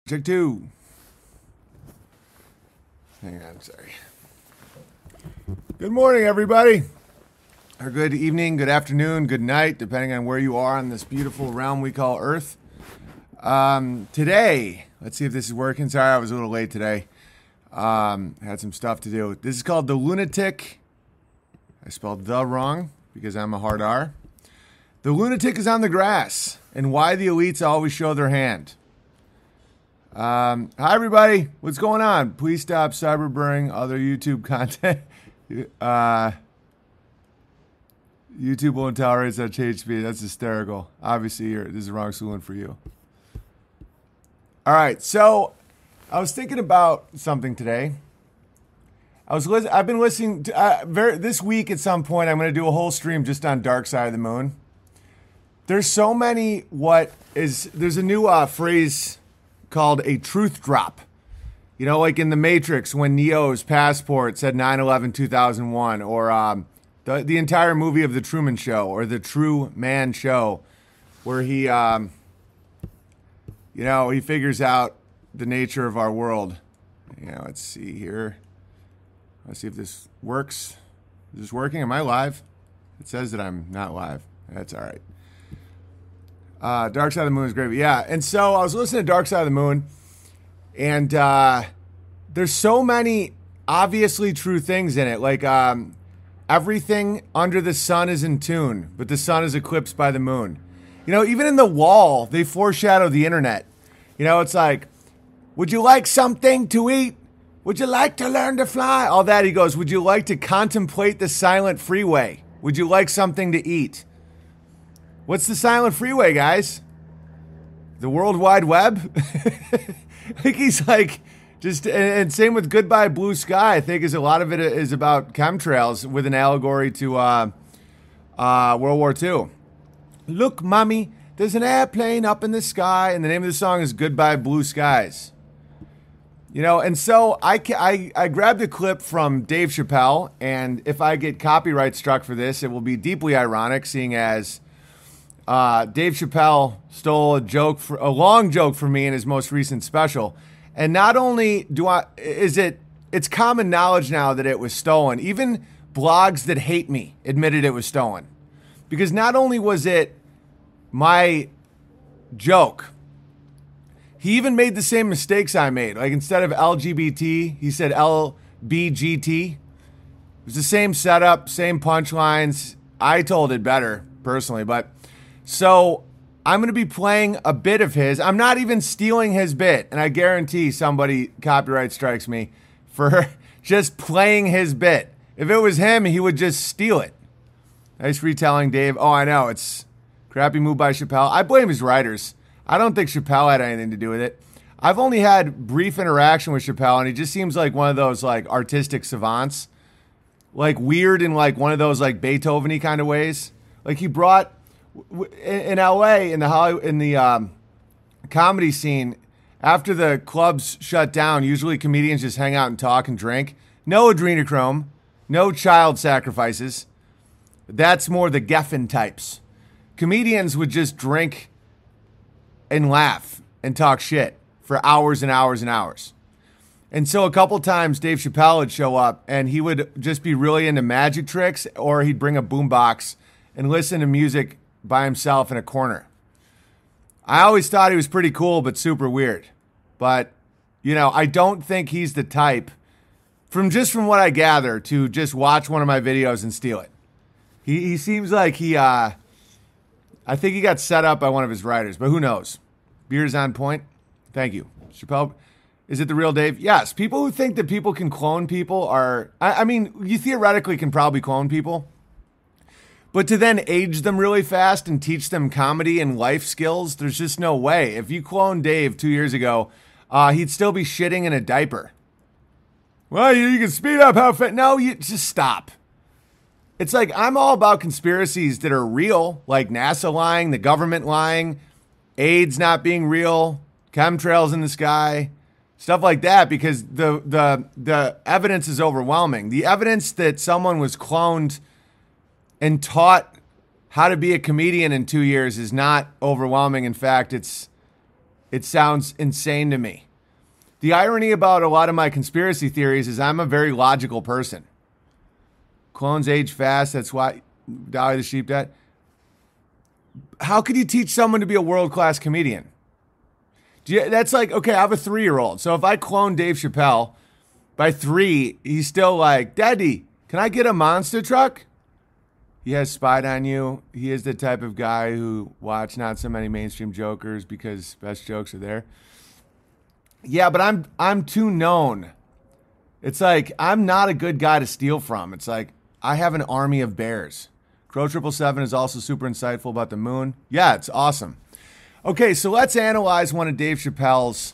Check two. Hang on, sorry. Good morning, everybody. Or good evening, good afternoon, good night, depending on where you are on this beautiful realm we call Earth. Today, let's see if this is working. Sorry, I was a little late today. Had some stuff to do. This is called The Lunatic. I spelled the wrong because I'm a hard R. The Lunatic is on the grass, and why the elites always show their hand. Hi, everybody. What's going on? Please stop cyberbullying other YouTube content. YouTube won't tolerate such hate speech. That's hysterical. Obviously, this is the wrong saloon for you. All right, so I was thinking about something today. I've been listening to this week. At some point, I'm going to do a whole stream just on Dark Side of the Moon. There's so many. There's a new phrase called a truth drop. You know, like in The Matrix when Neo's passport said 9/11/2001, or the entire movie of The Truman Show or The True Man Show, where he figures out the nature of our world. Let's see here. Let's see if this works. Is this working? Am I live? It says that I'm not live. That's all right. Dark Side of the Moon is great. But yeah, and so I was listening to Dark Side of the Moon, and there's so many obviously true things in it. Like everything under the sun is in tune, but the sun is eclipsed by the moon. Even in The Wall, they foreshadow the internet. It's like, would you like something to eat? Would you like to learn to fly? All that. He goes, would you like to contemplate the silent freeway? Would you like something to eat? What's the silent freeway, guys? The World Wide Web? I think he's like, and same with Goodbye Blue Sky. I think a lot of it is about chemtrails with an allegory to World War II. Look, mommy, there's an airplane up in the sky, and the name of the song is Goodbye Blue Skies. And so I grabbed a clip from Dave Chappelle, and if I get copyright struck for this, it will be deeply ironic, seeing as Dave Chappelle stole a long joke from me in his most recent special. And not only it's common knowledge now that it was stolen. Even blogs that hate me admitted it was stolen. Because not only was it my joke, he even made the same mistakes I made. Like instead of LGBT, he said LBGT. It was the same setup, same punchlines. I told it better, personally. But so I'm going to be playing a bit of his. I'm not even stealing his bit. And I guarantee somebody copyright strikes me for just playing his bit. If it was him, he would just steal it. Nice retelling, Dave. Oh, I know. It's crappy move by Chappelle. I blame his writers. I don't think Chappelle had anything to do with it. I've only had brief interaction with Chappelle, and he just seems like one of those like artistic savants. Like weird in like one of those like Beethoven-y kind of ways. Like he brought in LA in the comedy scene, after the clubs shut down, usually comedians just hang out and talk and drink. No adrenochrome, no child sacrifices. That's more the Geffen types. Comedians would just drink and laugh and talk shit for hours and hours and hours. And so a couple times Dave Chappelle would show up and he would just be really into magic tricks, or he'd bring a boombox and listen to music by himself in a corner. I always thought he was pretty cool, but super weird. But, I don't think he's the type, from what I gather, to just watch one of my videos and steal it. He seems like I think he got set up by one of his writers, but who knows? Beer's on point. Thank you. Chappelle, is it the real Dave? Yes. People who think that people can clone people I mean, you theoretically can probably clone people. But to then age them really fast and teach them comedy and life skills, there's just no way. If you cloned Dave 2 years ago, he'd still be shitting in a diaper. Well, you can speed up how fast. No, you just stop. It's like I'm all about conspiracies that are real, like NASA lying, the government lying, AIDS not being real, chemtrails in the sky, stuff like that, because the evidence is overwhelming. The evidence that someone was cloned and taught how to be a comedian in 2 years is not overwhelming. In fact, it's It sounds insane to me. The irony about a lot of my conspiracy theories is I'm a very logical person. Clones age fast. That's why Dolly the Sheep died. How could you teach someone to be a world-class comedian? That's like, okay, I have a 3-year-old. So if I clone Dave Chappelle, by 3, he's still like, Daddy, can I get a monster truck? He has spied on you. He is the type of guy who watch not so many mainstream jokers because best jokes are there. Yeah, but I'm too known. It's like, I'm not a good guy to steal from. It's like, I have an army of bears. Crow 777 is also super insightful about the moon. Yeah, it's awesome. Okay, so let's analyze one of Dave Chappelle's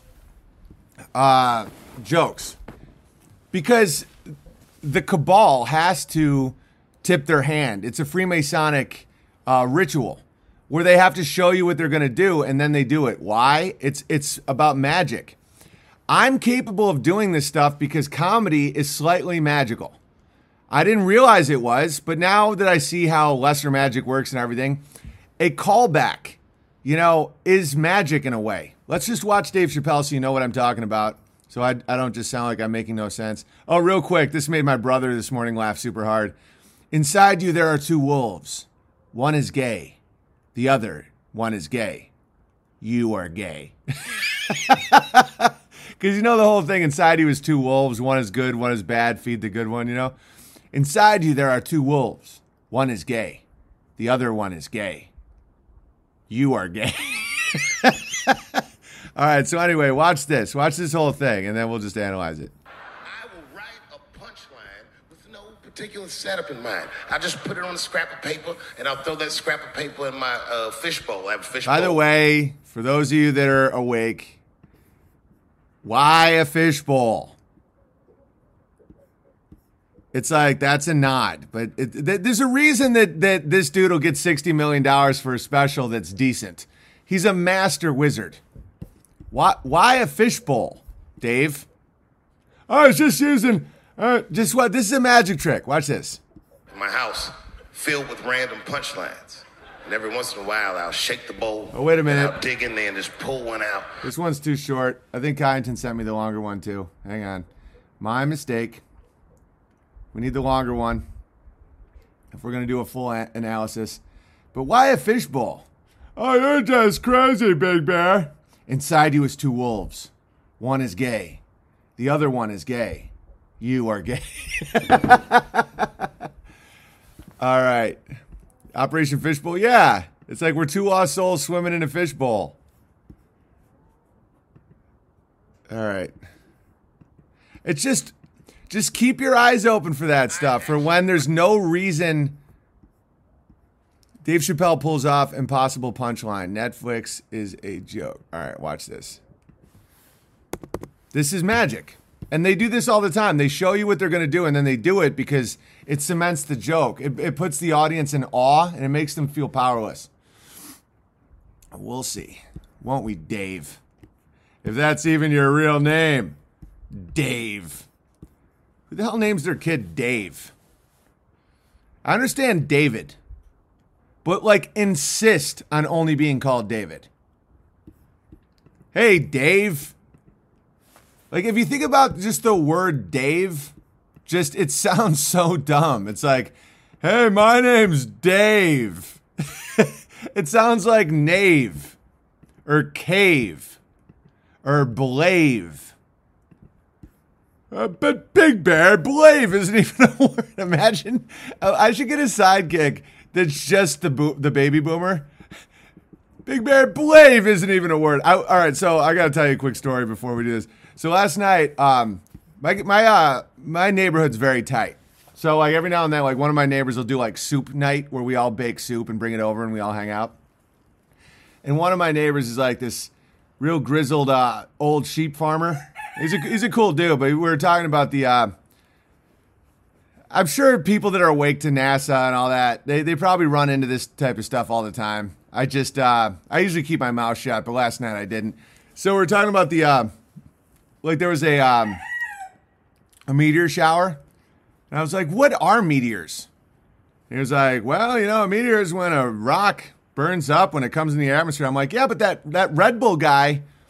jokes. Because the cabal has to tip their hand. It's a Freemasonic ritual where they have to show you what they're going to do, and then they do it. Why? It's about magic. I'm capable of doing this stuff because comedy is slightly magical. I didn't realize it was, but now that I see how lesser magic works and everything, a callback, is magic in a way. Let's just watch Dave Chappelle so you know what I'm talking about. So I don't just sound like I'm making no sense. Oh, real quick, this made my brother this morning laugh super hard. Inside you there are 2 wolves. One is gay. The other one is gay. You are gay. Because the whole thing, inside you is 2 wolves. One is good, one is bad. Feed the good one, Inside you there are 2 wolves. One is gay. The other one is gay. You are gay. All right, so anyway, watch this. Watch this whole thing, and then we'll just analyze it. I will write a punchline with no particular setup in mind. I just put it on a scrap of paper, and I'll throw that scrap of paper in my fishbowl. I have a fishbowl. By the way, for those of you that are awake, why a fishbowl? It's like, that's a nod. But there's a reason that this dude will get $60 million for a special that's decent. He's a master wizard. Why a fishbowl, Dave? I was just using, this is a magic trick. Watch this. My house filled with random punchlines. And every once in a while, I'll shake the bowl. Oh, wait a minute. I'll dig in there and just pull one out. This one's too short. I think Kyneton sent me the longer one, too. Hang on. My mistake. We need the longer one if we're going to do a full analysis. But why a fishbowl? Oh, you're just crazy, Big Bear. Inside you is 2 wolves. One is gay. The other one is gay. You are gay. All right. Operation Fishbowl? Yeah. It's like we're 2 lost souls swimming in a fishbowl. All right. It's just keep your eyes open for that stuff. For when there's no reason. Dave Chappelle pulls off impossible punchline. Netflix is a joke. All right, watch this. This is magic. And they do this all the time. They show you what they're going to do, and then they do it because it cements the joke. It puts the audience in awe, and it makes them feel powerless. We'll see. Won't we, Dave? If that's even your real name. Dave. Who the hell names their kid Dave? I understand David. But, insist on only being called David. Hey, Dave. If you think about just the word Dave, it sounds so dumb. It's like, hey, my name's Dave. It sounds like knave or cave or blave. But Big Bear, blave isn't even a word. Imagine. I should get a sidekick that's just the baby boomer. Big Bear, blave isn't even a word. All right, so I got to tell you a quick story before we do this. So last night, my neighborhood's very tight. So every now and then, one of my neighbors will do soup night where we all bake soup and bring it over and we all hang out. And one of my neighbors is this real grizzled old sheep farmer. He's a cool dude, but we were talking about the. I'm sure people that are awake to NASA and all that, they probably run into this type of stuff all the time. I usually keep my mouth shut, but last night I didn't. So we're talking about the, there was a meteor shower. And I was like, what are meteors? He was like, well, a meteor is when a rock burns up when it comes in the atmosphere. I'm like, yeah, but that Red Bull guy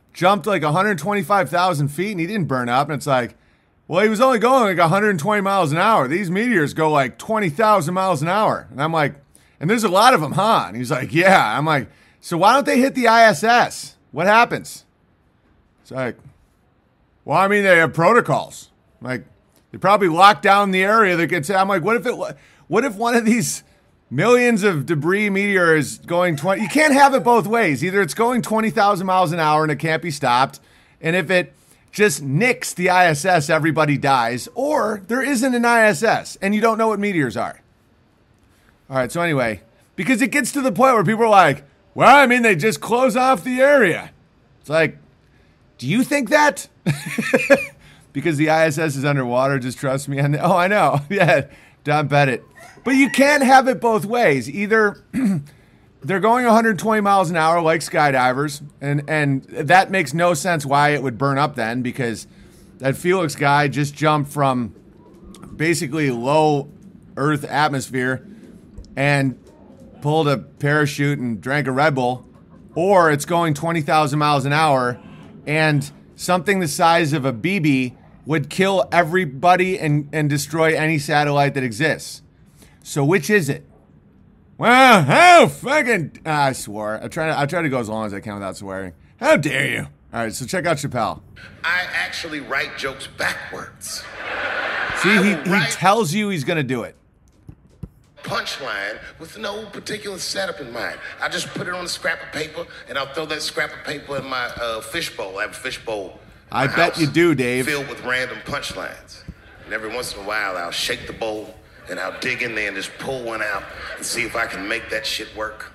jumped like 125,000 feet and he didn't burn up. And it's like, well, he was only going like 120 miles an hour. These meteors go like 20,000 miles an hour. And I'm like, and there's a lot of them, huh? And he's like, yeah. I'm like, so why don't they hit the ISS? What happens? It's like, well, I mean, they have protocols. Like, they probably lock down the area that gets. I'm like, what if one of these millions of debris meteor is going 20? You can't have it both ways. Either it's going 20,000 miles an hour and it can't be stopped, and if it just nicks the ISS, everybody dies, or there isn't an ISS and you don't know what meteors are. All right, so anyway, because it gets to the point where people are like, well, I mean, they just close off the area. It's like, do you think that? Because the ISS is underwater, just trust me. Oh, I know. Yeah, Don Pettit. But you can't have it both ways. Either they're going 120 miles an hour like skydivers, and that makes no sense why it would burn up then, because that Felix guy just jumped from basically low Earth atmosphere and pulled a parachute and drank a Red Bull, or it's going 20,000 miles an hour and something the size of a BB would kill everybody and destroy any satellite that exists. So which is it? Well, how fucking... I swore. I try to go as long as I can without swearing. How dare you? All right, so check out Chappelle. I actually write jokes backwards. See, he tells you he's going to do it. Punchline with no particular setup in mind. I just put it on a scrap of paper, and I'll throw that scrap of paper in my fishbowl. I have a fishbowl. I bet you do, Dave. Filled with random punchlines. And every once in a while, I'll shake the bowl, and I'll dig in there and just pull one out and see if I can make that shit work.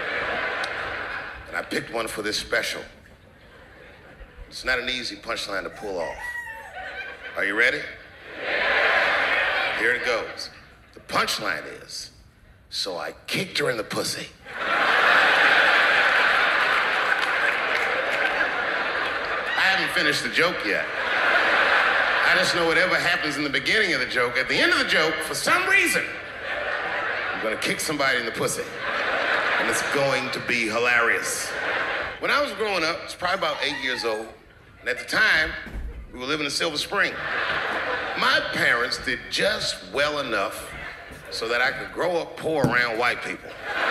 And I picked one for this special. It's not an easy punchline to pull off. Are you ready? Yeah. Here it goes. The punchline is, so I kicked her in the pussy. I haven't finished the joke yet. I just know whatever happens in the beginning of the joke, at the end of the joke, for some reason, I'm gonna kick somebody in the pussy. And it's going to be hilarious. When I was growing up, I was probably about 8 years old, and at the time, we were living in Silver Spring. My parents did just well enough so that I could grow up poor around white people.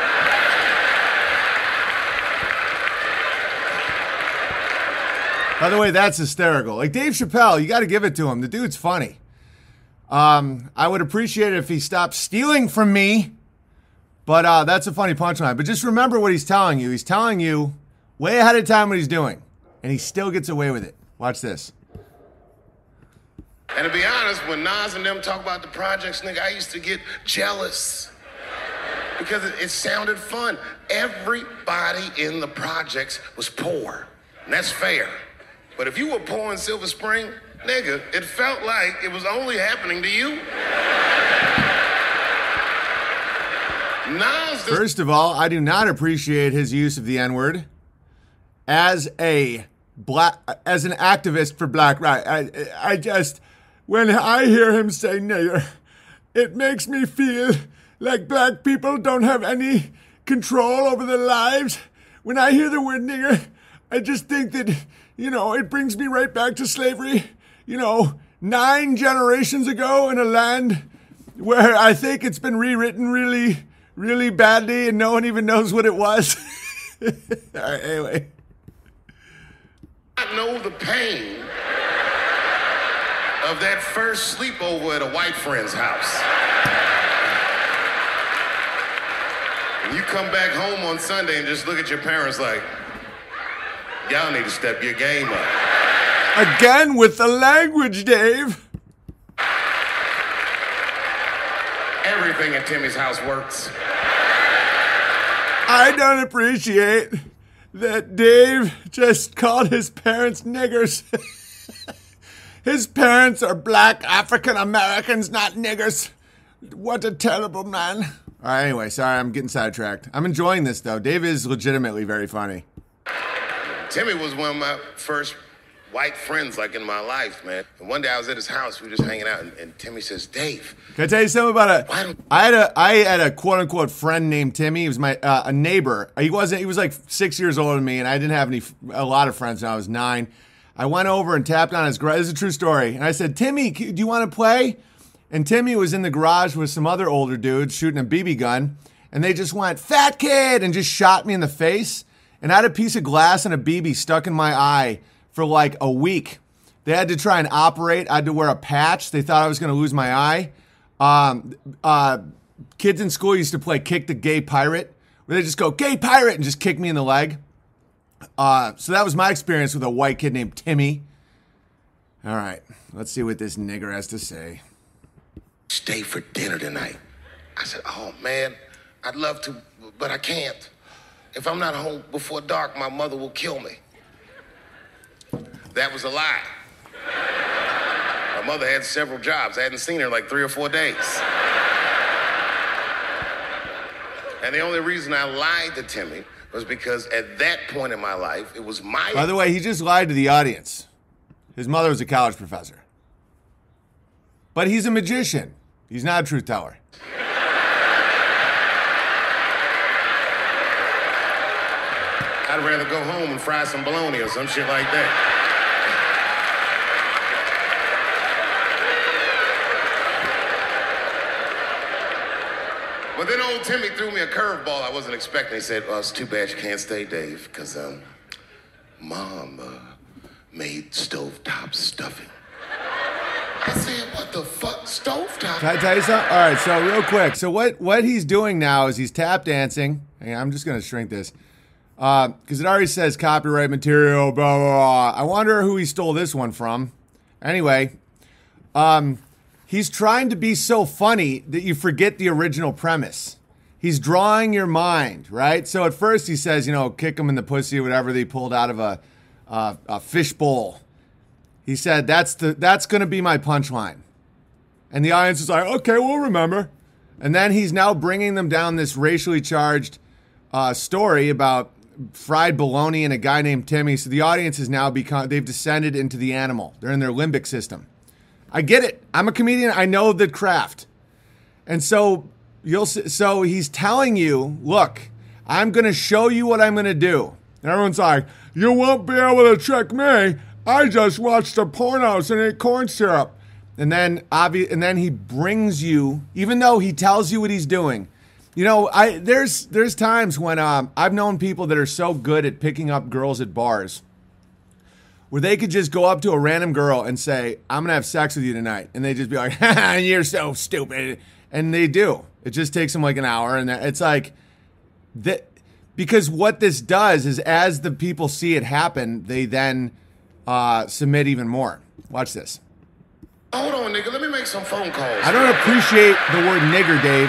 By the way, that's hysterical. Like Dave Chappelle, you got to give it to him. The dude's funny. I would appreciate it if he stopped stealing from me, but that's a funny punchline. But just remember what he's telling you. He's telling you way ahead of time what he's doing, and he still gets away with it. Watch this. And to be honest, when Nas and them talk about the projects, nigga, I used to get jealous because it sounded fun. Everybody in the projects was poor, and that's fair. But if you were poor in Silver Spring, nigga, it felt like it was only happening to you. Nas First of all, I do not appreciate his use of the N-word as an activist for black rights. I just, when I hear him say nigger, it makes me feel like black people don't have any control over their lives. When I hear the word nigger, I just think that, it brings me right back to slavery, 9 generations ago in a land where I think it's been rewritten really, really badly and no one even knows what it was. All right, anyway. I know the pain of that first sleepover at a white friend's house. And you come back home on Sunday and just look at your parents like, y'all need to step your game up. Again with the language, Dave. Everything at Timmy's house works. I don't appreciate that Dave just called his parents niggers. His parents are black African Americans, not niggers. What a terrible man. All right, anyway, sorry, I'm getting sidetracked. I'm enjoying this, though. Dave is legitimately very funny. Timmy was one of my first white friends like in my life, man. And one day I was at his house, we were just hanging out, and Timmy says, Dave. Can I tell you something about I had a quote unquote friend named Timmy. He was my a neighbor. He was like 6 years older than me, and I didn't have a lot of friends when I was 9. I went over and tapped on his garage. This is a true story. And I said, Timmy, do you want to play? And Timmy was in the garage with some other older dudes shooting a BB gun, and they just went, fat kid, and just shot me in the face. And I had a piece of glass and a BB stuck in my eye for like a week. They had to try and operate. I had to wear a patch. They thought I was going to lose my eye. Kids in school used to play Kick the Gay Pirate, where they just go, gay pirate, and just kick me in the leg. So that was my experience with a white kid named Timmy. All right, let's see what this nigger has to say. Stay for dinner tonight. I said, oh, man, I'd love to, but I can't. If I'm not home before dark, my mother will kill me. That was a lie. My mother had several jobs. I hadn't seen her in like 3 or 4 days. And the only reason I lied to Timmy was because at that point in my life, it was my... By the way, he just lied to the audience. His mother was a college professor. But he's a magician. He's not a truth teller. I'd rather go home and fry some bologna or some shit like that. But then old Timmy threw me a curveball I wasn't expecting. He said, it's too bad you can't stay, Dave, because Mom made stovetop stuffing. I said, what the fuck, stovetop? Can I tell you something? All right, so real quick. So what he's doing now is he's tap dancing. Hang on, I'm just going to shrink this. Because it already says copyright material, blah, blah, blah. I wonder who he stole this one from. Anyway, he's trying to be so funny that you forget the original premise. He's drawing your mind, right? So at first he says, kick him in the pussy or whatever they pulled out of a fish bowl. He said, that's going to be my punchline. And the audience is like, okay, we'll remember. And then he's now bringing them down this racially charged story about fried bologna and a guy named Timmy. So the audience has now they've descended into the animal. They're in their limbic system. I get it. I'm a comedian. I know the craft. And so so he's telling you, look, I'm going to show you what I'm going to do. And everyone's like, you won't be able to trick me. I just watched the pornos and ate corn syrup. And then he brings you, even though he tells you what he's doing. There's times when I've known people that are so good at picking up girls at bars where they could just go up to a random girl and say, I'm going to have sex with you tonight. And they just be like, you're so stupid. And they do. It just takes them like an hour. And it's like, because what this does is as the people see it happen, they then submit even more. Watch this. Hold on, nigga. Let me make some phone calls. I don't appreciate the word nigger, Dave.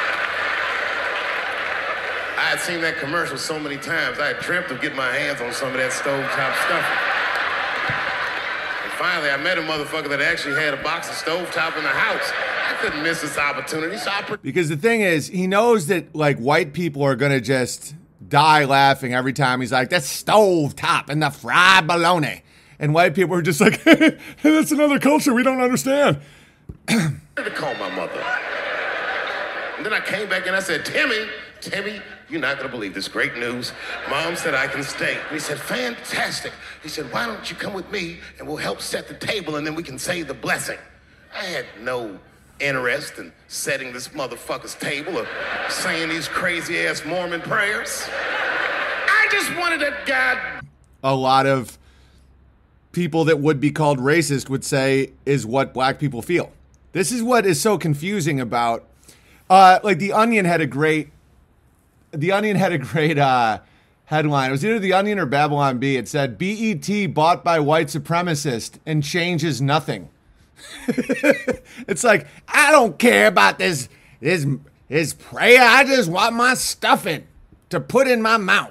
I had seen that commercial so many times. I had dreamt of getting my hands on some of that stovetop stuff. And finally, I met a motherfucker that actually had a box of stovetop in the house. I couldn't miss this opportunity. Because the thing is, he knows that like white people are going to just die laughing every time he's like, that's stovetop and the fried bologna. And white people are just like, hey, that's another culture we don't understand. I had to call my mother. And then I came back and I said, Timmy, you're not going to believe this great news. Mom said I can stay. And he said, fantastic. He said, why don't you come with me and we'll help set the table and then we can say the blessing. I had no interest in setting this motherfucker's table or saying these crazy-ass Mormon prayers. I just wanted that guy. A lot of people that would be called racist would say is what black people feel. This is what is so confusing about, like The Onion had a great headline. It was either The Onion or Babylon Bee. It said, BET bought by white supremacist and changes nothing. It's like, I don't care about this prayer. I just want my stuffing to put in my mouth.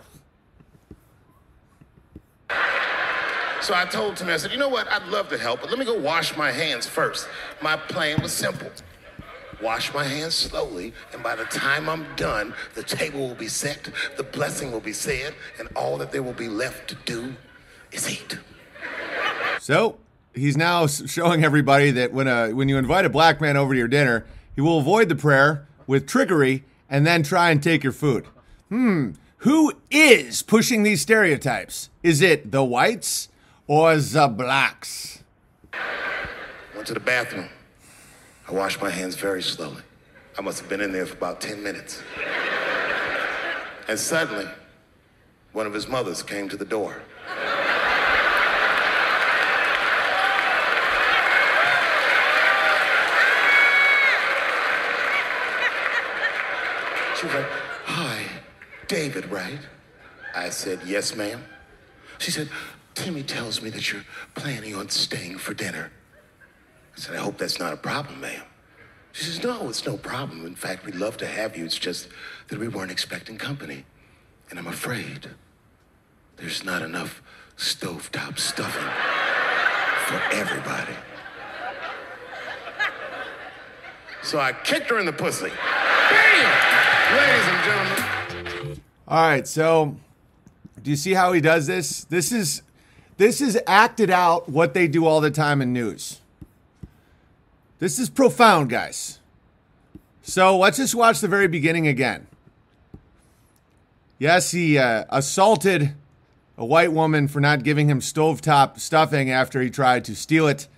So I told Timmy, I said, you know what? I'd love to help, but let me go wash my hands first. My plan was simple. Wash my hands slowly, and by the time I'm done, the table will be set, the blessing will be said, and all that there will be left to do is eat. So he's now showing everybody that when you invite a black man over to your dinner, he will avoid the prayer with trickery and then try and take your food. Who is pushing these stereotypes? Is it the whites or the blacks? Went to the bathroom. I washed my hands very slowly. I must have been in there for about 10 minutes. And suddenly, one of his mothers came to the door. She was like, "Hi, David, right?" I said, "Yes, ma'am." She said, "Timmy tells me that you're planning on staying for dinner." I said, "I hope that's not a problem, ma'am." She says, "No, it's no problem. In fact, we'd love to have you. It's just that we weren't expecting company. And I'm afraid there's not enough stovetop stuffing for everybody." So I kicked her in the pussy. Bam! Ladies and gentlemen. All right, so do you see how he does this? This is acted out what they do all the time in news. This is profound, guys. So let's just watch the very beginning again. Yes, he assaulted a white woman for not giving him stovetop stuffing after he tried to steal it.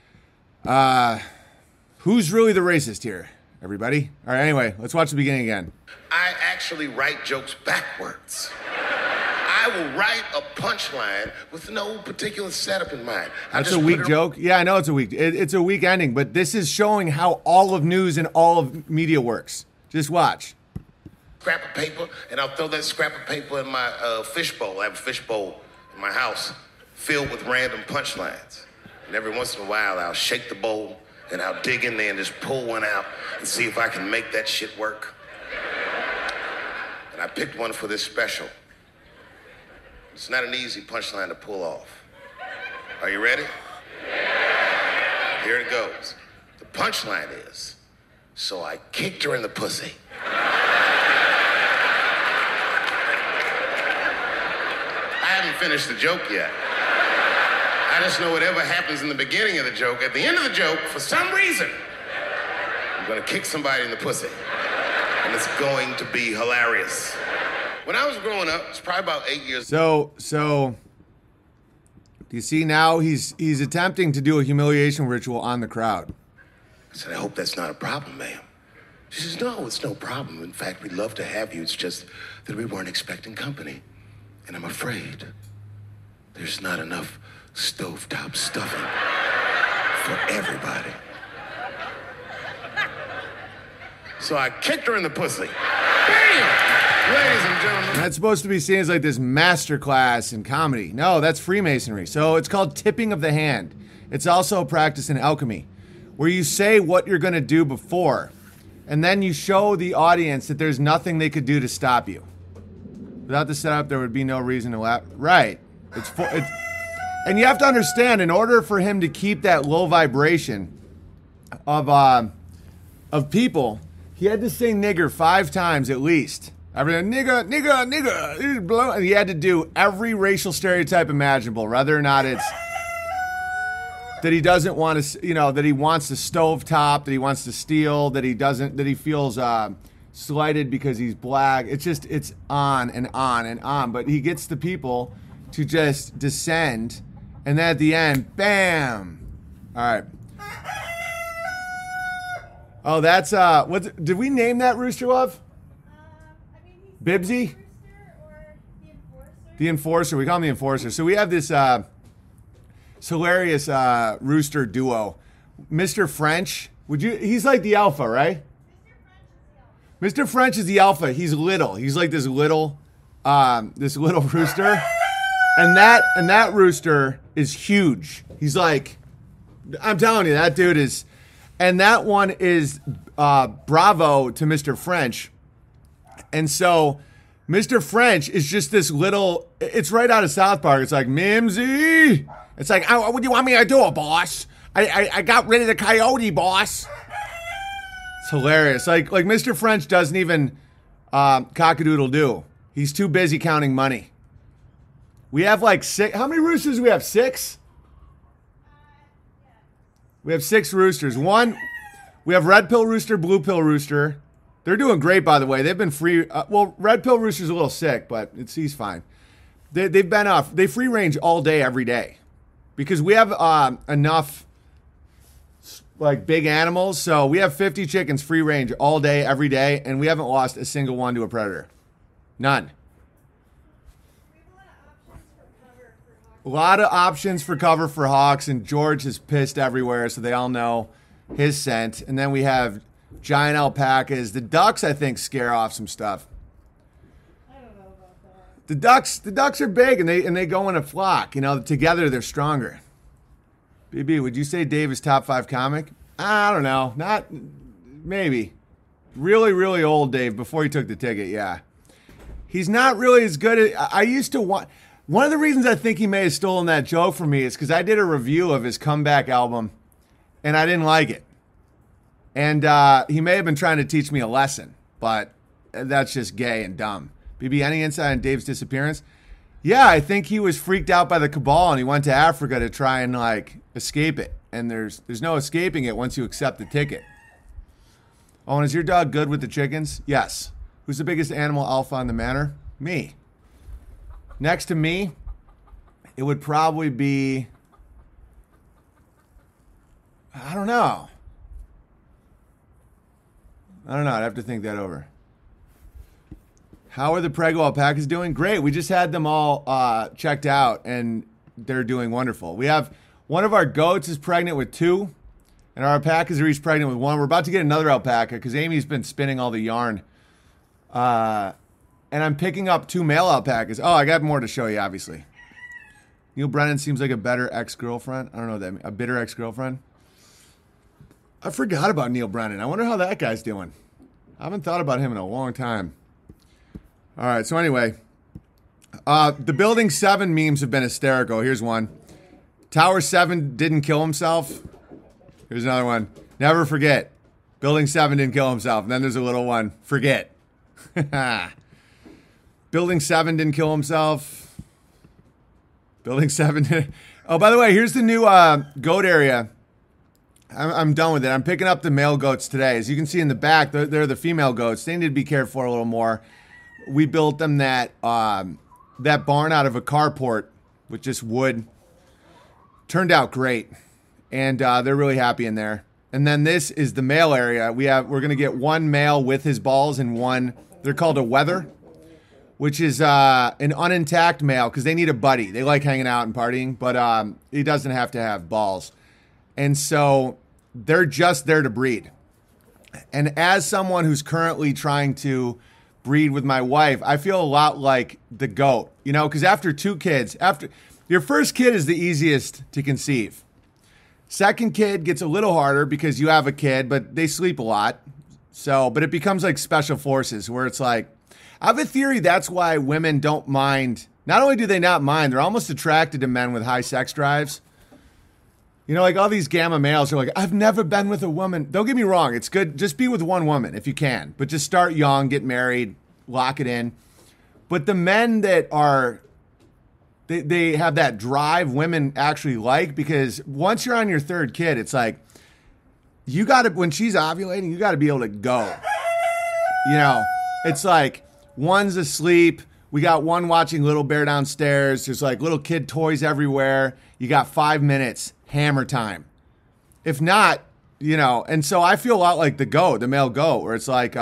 Who's really the racist here, everybody? All right, anyway, let's watch the beginning again. I actually write jokes backwards. I will write a punchline with no particular setup in mind. That's a weak joke. Yeah, I know it's a weak. It's a weak ending, but this is showing how all of news and all of media works. Just watch. Scrap of paper, and I'll throw that scrap of paper in my fishbowl. I have a fishbowl in my house filled with random punchlines. And every once in a while, I'll shake the bowl, and I'll dig in there and just pull one out and see if I can make that shit work. And I picked one for this special. It's not an easy punchline to pull off. Are you ready? Yeah. Here it goes. The punchline is, so I kicked her in the pussy. I haven't finished the joke yet. I just know whatever happens in the beginning of the joke, at the end of the joke, for some reason, I'm gonna kick somebody in the pussy. And it's going to be hilarious. When I was growing up, it's probably about 8 years. So do you see now he's attempting to do a humiliation ritual on the crowd. I said, "I hope that's not a problem, ma'am." She says, "No, it's no problem. In fact, we'd love to have you. It's just that we weren't expecting company. And I'm afraid there's not enough stovetop stuffing for everybody." So I kicked her in the pussy. Bam! Ladies and gentlemen. That's supposed to be seen as like this master class in comedy. No, that's Freemasonry. So it's called tipping of the hand. It's also a practice in alchemy, where you say what you're going to do before, and then you show the audience that there's nothing they could do to stop you. Without the setup, there would be no reason to laugh. Right. And you have to understand, in order for him to keep that low vibration of people, he had to say nigger 5 times at least. Everything, nigger, nigger, nigger. And he had to do every racial stereotype imaginable, whether or not it's that he doesn't want to, that he wants to stovetop, that he wants to steal, that he feels slighted because he's black. It's on and on and on. But he gets the people to just descend, and then at the end, bam. All right. Oh, that's what did we name that, Rooster Love? Bibsy? The Enforcer. We call him the Enforcer. So we have this hilarious rooster duo. Mr. French. He's like the alpha, right? Mr. French is the alpha. He's little. He's like this little rooster. And that rooster is huge. He's like, I'm telling you, that dude is, and that one is bravo to Mr. French. And so Mr. French is just this little, it's right out of South Park. It's like, Mimsy. It's like, oh, what do you want me to do, boss? I got rid of the coyote, boss. It's hilarious. Like Mr. French doesn't even cock-a-doodle do. He's too busy counting money. We have like 6. How many roosters do we have? 6? We have 6 roosters. We have red pill rooster, blue pill rooster. They're doing great, by the way. They've been free. Red pill rooster's a little sick, but he's fine. They've been off. They free range all day, every day, because we have enough like big animals. So we have 50 chickens free range all day, every day, and we haven't lost a single one to a predator. None. A lot of options for cover for hawks, and George is pissed everywhere, so they all know his scent. And then we have giant alpacas. The ducks, I think, scare off some stuff. I don't know about that. The ducks are big, and they go in a flock. You know, together they're stronger. BB, would you say Dave is top 5 comic? I don't know. Not maybe. Really, really old Dave before he took the ticket. Yeah, he's not really as good as I used to want. One of the reasons I think he may have stolen that joke from me is because I did a review of his comeback album, and I didn't like it. And he may have been trying to teach me a lesson, but that's just gay and dumb. BB, any insight on Dave's disappearance? Yeah, I think he was freaked out by the cabal, and he went to Africa to try and like escape it. And there's no escaping it once you accept the ticket. Oh, and is your dog good with the chickens? Yes. Who's the biggest animal alpha on the manor? Me. Next to me, it would probably be, I don't know. I'd have to think that over. How are the Prego alpacas doing? Great. We just had them all checked out, and they're doing wonderful. We have one of our goats is pregnant with 2, and our alpacas are each pregnant with 1. We're about to get another alpaca because Amy's been spinning all the yarn. And I'm picking up 2 male alpacas. Oh, I got more to show you, obviously. Neil Brennan seems like a better ex-girlfriend. I don't know what that means. A bitter ex-girlfriend? I forgot about Neil Brennan. I wonder how that guy's doing. I haven't thought about him in a long time. All right, so anyway. The Building 7 memes have been hysterical. Here's one. Tower 7 didn't kill himself. Here's another one. Never forget. Building 7 didn't kill himself. And then there's a little one. Forget. Building 7 didn't kill himself. Building 7 Oh, by the way, here's the new goat area. I'm done with it. I'm picking up the male goats today. As you can see in the back, they're the female goats. They need to be cared for a little more. We built them that barn out of a carport with just wood. Turned out great. And they're really happy in there. And then this is the male area. We're going to get 1 male with his balls and 1, they're called a wether, which is an unintact male because they need a buddy. They like hanging out and partying, but he doesn't have to have balls. And so they're just there to breed. And as someone who's currently trying to breed with my wife, I feel a lot like the goat, you know, because after 2 kids, after your first kid is the easiest to conceive. Second kid gets a little harder because you have a kid, but they sleep a lot. So, but it becomes like special forces where it's like, I have a theory that's why women don't mind. Not only do they not mind, they're almost attracted to men with high sex drives. You know, like all these gamma males are like, I've never been with a woman. Don't get me wrong. It's good. Just be with 1 woman if you can, but just start young, get married, lock it in. But the men that are, they have that drive women actually like, because once you're on your 3rd kid, it's like, you got to, when she's ovulating, you got to be able to go. You know, it's like, 1's asleep. We got 1 watching Little Bear downstairs. There's like little kid toys everywhere. You got 5 minutes, hammer time. If not, you know, and so I feel a lot like the goat, the male goat, where it's like,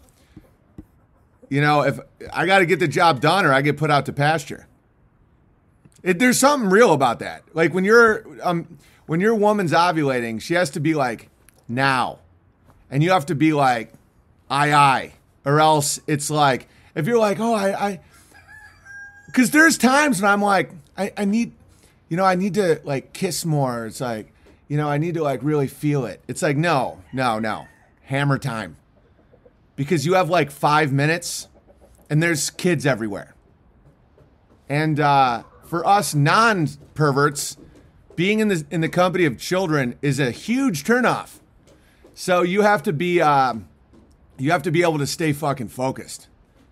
you know, if I got to get the job done or I get put out to pasture. There's something real about that. Like when your woman's ovulating, she has to be like, now. And you have to be like, aye. Or else it's like, if you're like, oh, because there's times when I'm like, I need to like kiss more. It's like, you know, I need to like really feel it. It's like, no. Hammer time. Because you have like 5 minutes and there's kids everywhere. And for us non-perverts, being in the company of children is a huge turnoff. So you have to be able to stay fucking focused.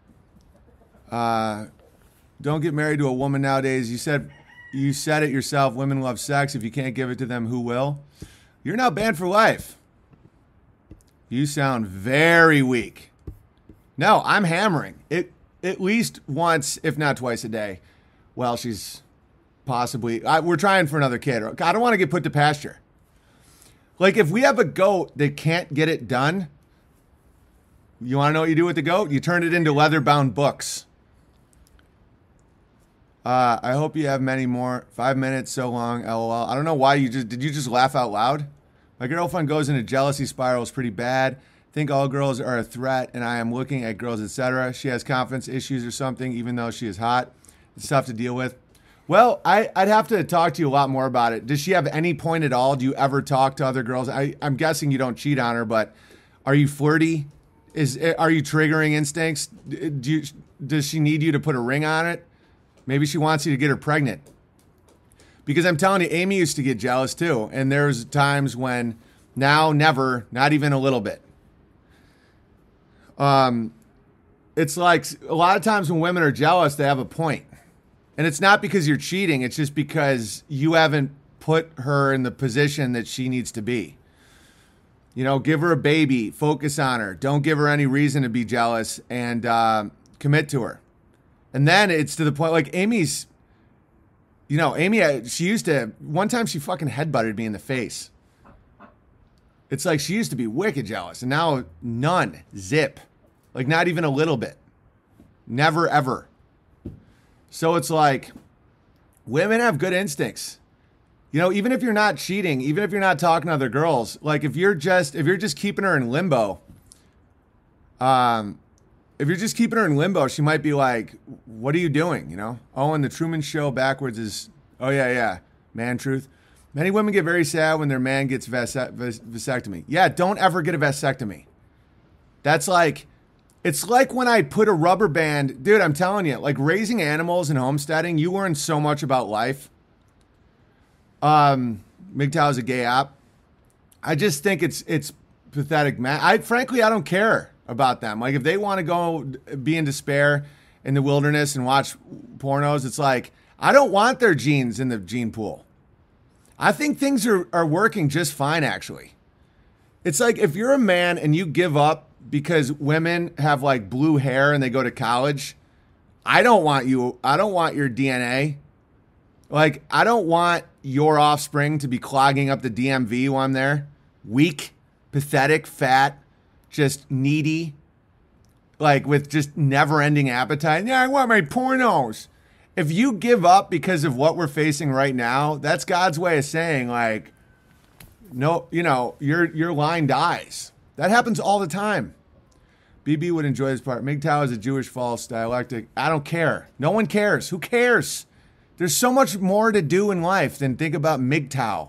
Don't get married to a woman nowadays. You said it yourself. Women love sex. If you can't give it to them, who will? You're now banned for life. You sound very weak. No, I'm hammering it at least once, if not twice a day. Well, she's possibly... we're trying for another kid. I don't want to get put to pasture. Like, if we have a goat that can't get it done, you want to know what you do with the goat? You turn it into leather-bound books. I hope you have many more. 5 minutes, so long, LOL. I don't know why did you just laugh out loud? My girlfriend goes into jealousy spirals pretty bad. Think all girls are a threat, and I am looking at girls, etc. She has confidence issues or something, even though she is hot. It's tough to deal with. Well, I'd have to talk to you a lot more about it. Does she have any point at all? Do you ever talk to other girls? I'm guessing you don't cheat on her, but are you flirty? Are you triggering instincts? Does she need you to put a ring on it? Maybe she wants you to get her pregnant. Because I'm telling you, Amy used to get jealous too. And there's times when now, never, not even a little bit. It's like a lot of times when women are jealous, they have a point. And it's not because you're cheating. It's just because you haven't put her in the position that she needs to be. You know, give her a baby, focus on her. Don't give her any reason to be jealous, and commit to her. And then it's to the point, like Amy's, you know, Amy, she used to, one time she fucking headbutted me in the face. It's like she used to be wicked jealous, and now none, zip. Like not even a little bit. Never, ever. So it's like, women have good instincts. You know, even if you're not cheating, even if you're not talking to other girls, like if you're just keeping her in limbo, she might be like, what are you doing? You know? Oh, and the Truman Show backwards is, oh yeah, man truth. Many women get very sad when their man gets vasectomy. Yeah, don't ever get a vasectomy. That's like, it's like when I put a rubber band, dude, I'm telling you, like raising animals and homesteading, you learn so much about life. MGTOW is a gay app. I just think it's pathetic, man. Frankly, I don't care about them. Like if they want to go be in despair in the wilderness and watch pornos, it's like, I don't want their genes in the gene pool. I think things are working just fine, actually. It's like if you're a man and you give up because women have like blue hair and they go to college, I don't want your DNA. Like, I don't want your offspring to be clogging up the DMV while I'm there. Weak, pathetic, fat, just needy, like with just never-ending appetite. Yeah, I want my pornos. If you give up because of what we're facing right now, that's God's way of saying, like, no, you know, your line dies. That happens all the time. BB would enjoy this part. MGTOW is a Jewish false dialectic. I don't care. No one cares. Who cares? There's so much more to do in life than think about MGTOW.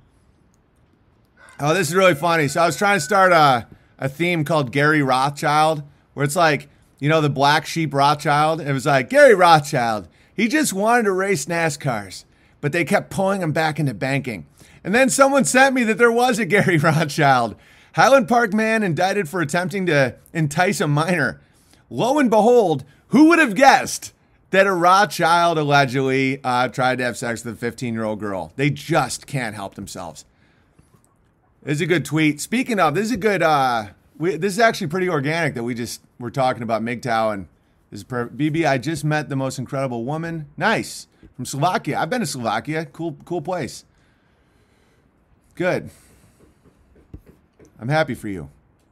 Oh, this is really funny. So I was trying to start a theme called Gary Rothschild, where it's like, you know, the black sheep Rothschild. It was like, Gary Rothschild, he just wanted to race NASCARs, but they kept pulling him back into banking. And then someone sent me that there was a Gary Rothschild. Highland Park man indicted for attempting to entice a minor. Lo and behold, who would have guessed that a Rothschild allegedly tried to have sex with a 15-year-old girl? They just can't help themselves. This is a good tweet. Speaking of, this is a good, this is actually pretty organic that we're talking about MGTOW, and this is BB, I just met the most incredible woman. Nice. From Slovakia. I've been to Slovakia. Cool place. Good. I'm happy for you.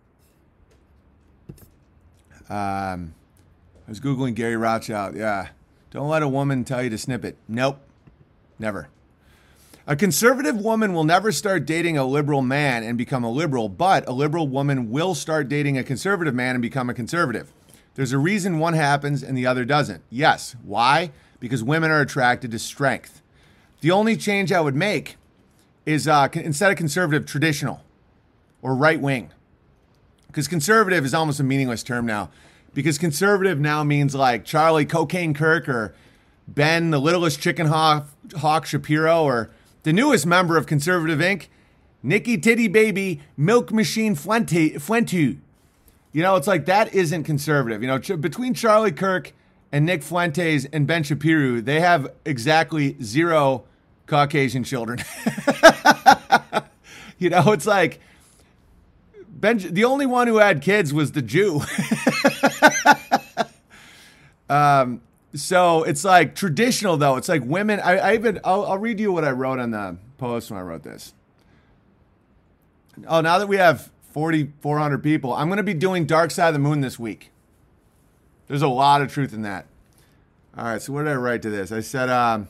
I was Googling Gary Rothschild. Yeah. Don't let a woman tell you to snip it. Nope. Never. A conservative woman will never start dating a liberal man and become a liberal, but a liberal woman will start dating a conservative man and become a conservative. There's a reason one happens and the other doesn't. Yes. Why? Because women are attracted to strength. The only change I would make is instead of conservative, traditional or right wing. Because conservative is almost a meaningless term now. Because conservative now means like Charlie Cocaine Kirk or Ben the Littlest Chicken Hawk Shapiro, or the newest member of Conservative Inc., Nikki Titty Baby Milk Machine Fuente. You know, it's like that isn't conservative. You know, between Charlie Kirk and Nick Fuentes and Ben Shapiro, they have exactly 0 Caucasian children. You know, it's like the only one who had kids was the Jew. So it's like traditional though. It's like women. I'll read you what I wrote on the post when I wrote this. Oh, now that we have 4,400 people, I'm going to be doing Dark Side of the Moon this week. There's a lot of truth in that. All right, so what did I write to this? I said,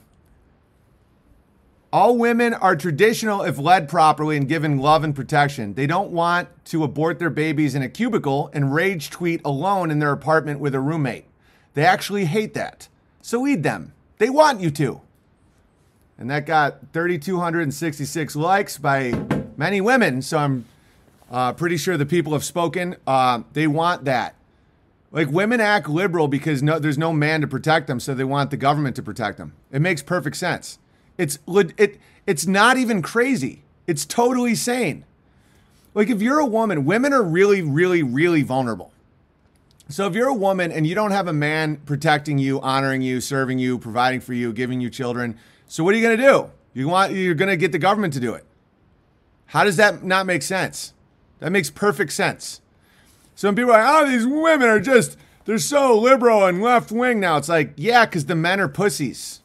all women are traditional if led properly and given love and protection. They don't want to abort their babies in a cubicle and rage tweet alone in their apartment with a roommate. They actually hate that. So lead them. They want you to. And that got 3,266 likes by many women. So I'm pretty sure the people have spoken. They want that. Like, women act liberal because there's no man to protect them, so they want the government to protect them. It makes perfect sense. It's not even crazy. It's totally sane. Like, if you're a woman, women are really, really, really vulnerable. So if you're a woman and you don't have a man protecting you, honoring you, serving you, providing for you, giving you children, so what are you going to do? You're going to get the government to do it. How does that not make sense? That makes perfect sense. So when people are like, oh, these women are they're so liberal and left wing now. It's like, yeah, because the men are pussies.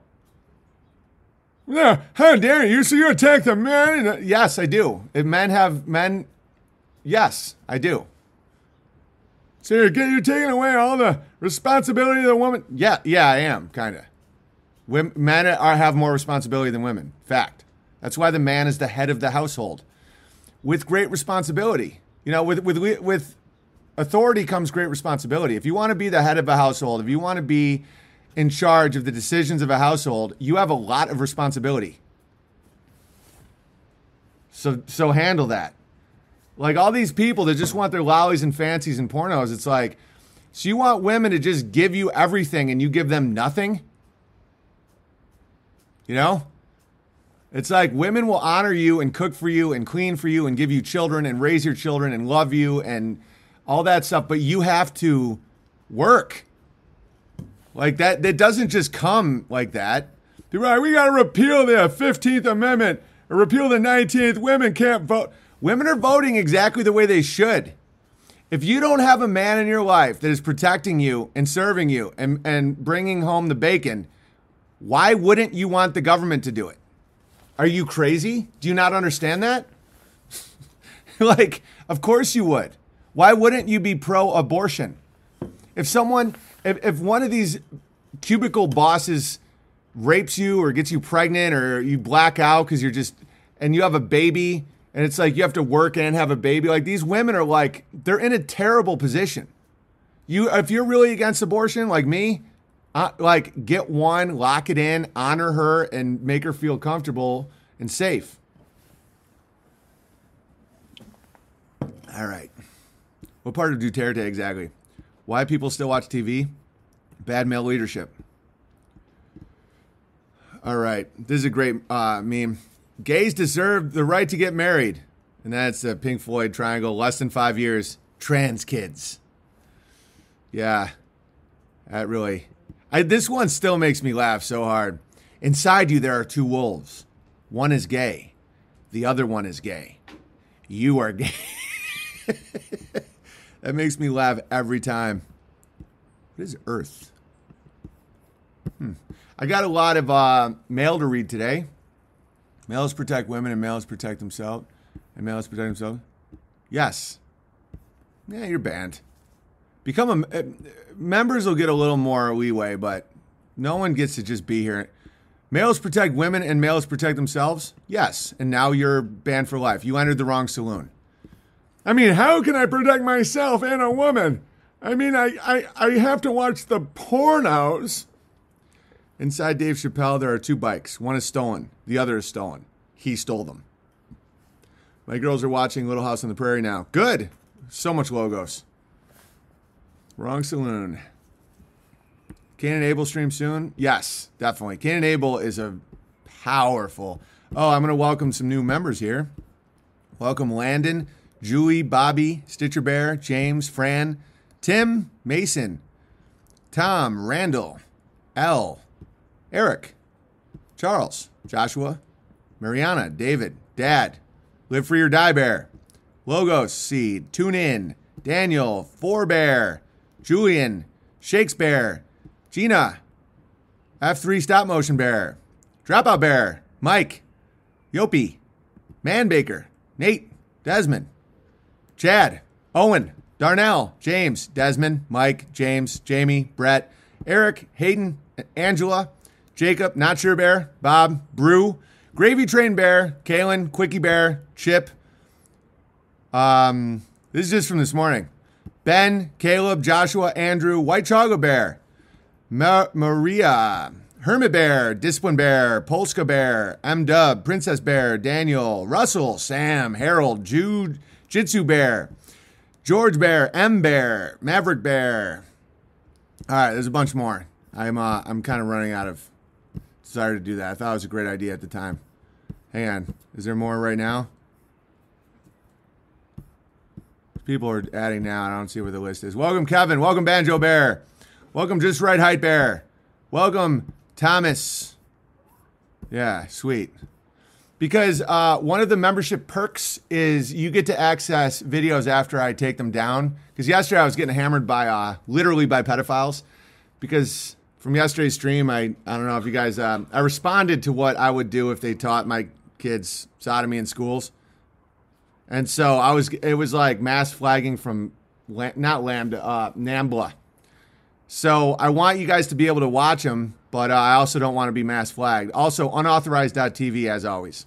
Yeah, how dare you? So you attack the men? Yes, I do. If men, yes, I do. So you're taking away all the responsibility of the woman? Yeah, I am, kind of. Men have more responsibility than women. Fact. That's why the man is the head of the household. With great responsibility. You know, with authority comes great responsibility. If you want to be the head of a household, if you want to be in charge of the decisions of a household, you have a lot of responsibility. So handle that. Like, all these people that just want their lollies and fancies and pornos, it's like, so you want women to just give you everything and you give them nothing? You know? It's like women will honor you and cook for you and clean for you and give you children and raise your children and love you and all that stuff, but you have to work. Like, that doesn't just come like that. People are like, we got to repeal the 15th Amendment or repeal the 19th. Women can't vote. Women are voting exactly the way they should. If you don't have a man in your life that is protecting you and serving you and bringing home the bacon, why wouldn't you want the government to do it? Are you crazy? Do you not understand that? Like, of course you would. Why wouldn't you be pro-abortion? If one of these cubicle bosses rapes you or gets you pregnant or you black out because and you have a baby and it's like you have to work and have a baby, like, these women are like, they're in a terrible position. If you're really against abortion, like me, like, get one, lock it in, honor her, and make her feel comfortable and safe. All right. What part of Duterte exactly? Why people still watch TV? Bad male leadership. All right. This is a great meme. Gays deserve the right to get married. And that's a Pink Floyd triangle. Less than 5 years. Trans kids. Yeah. That really... this one still makes me laugh so hard. Inside you, there are two wolves. One is gay. The other one is gay. You are gay. That makes me laugh every time. What is Earth? I got a lot of mail to read today. Males protect women and males protect themselves. And males protect themselves. Yes. Yeah, you're banned. Members will get a little more leeway, but no one gets to just be here. Males protect women and males protect themselves? Yes. And now you're banned for life. You entered the wrong saloon. I mean, how can I protect myself and a woman? I mean, I have to watch the pornos. Inside Dave Chappelle, there are two bikes. One is stolen. The other is stolen. He stole them. My girls are watching Little House on the Prairie now. Good. So much logos. Wrong saloon. Cain and Abel stream soon? Yes, definitely. Cain and Abel is a powerful... Oh, I'm going to welcome some new members here. Welcome Landon, Julie, Bobby, Stitcher Bear, James, Fran, Tim, Mason, Tom, Randall, L, Eric, Charles, Joshua, Mariana, David, Dad, Live Free or Die Bear, Logos Seed, Tune In, Daniel, Four-Bear, Julian, Shakespeare, Gina, F3 Stop Motion Bear, Dropout Bear, Mike, Yopi, Man Baker, Nate, Desmond, Chad, Owen, Darnell, James, Desmond, Mike, James, Jamie, Brett, Eric, Hayden, Angela, Jacob, Not Sure Bear, Bob, Brew, Gravy Train Bear, Kalen, Quickie Bear, Chip. This is just from this morning. Ben, Caleb, Joshua, Andrew, White Chocolate Bear, Maria, Hermit Bear, Discipline Bear, Polska Bear, M-Dub, Princess Bear, Daniel, Russell, Sam, Harold, Jude, Jitsu Bear, George Bear, M Bear, Maverick Bear. All right, there's a bunch more. I'm kind of running out of desire to do that. I thought it was a great idea at the time. Hang on. Is there more right now? People are adding now. I don't see where the list is. Welcome, Kevin. Welcome, Banjo Bear. Welcome, Just Right Height Bear. Welcome, Thomas. Yeah, sweet. Because one of the membership perks is you get to access videos after I take them down. Because yesterday I was getting hammered by literally by pedophiles. Because from yesterday's stream, I don't know if you guys, I responded to what I would do if they taught my kids sodomy in schools. And so it was like mass flagging from, NAMBLA. So I want you guys to be able to watch them, but I also don't want to be mass flagged. Also, unauthorized.tv as always.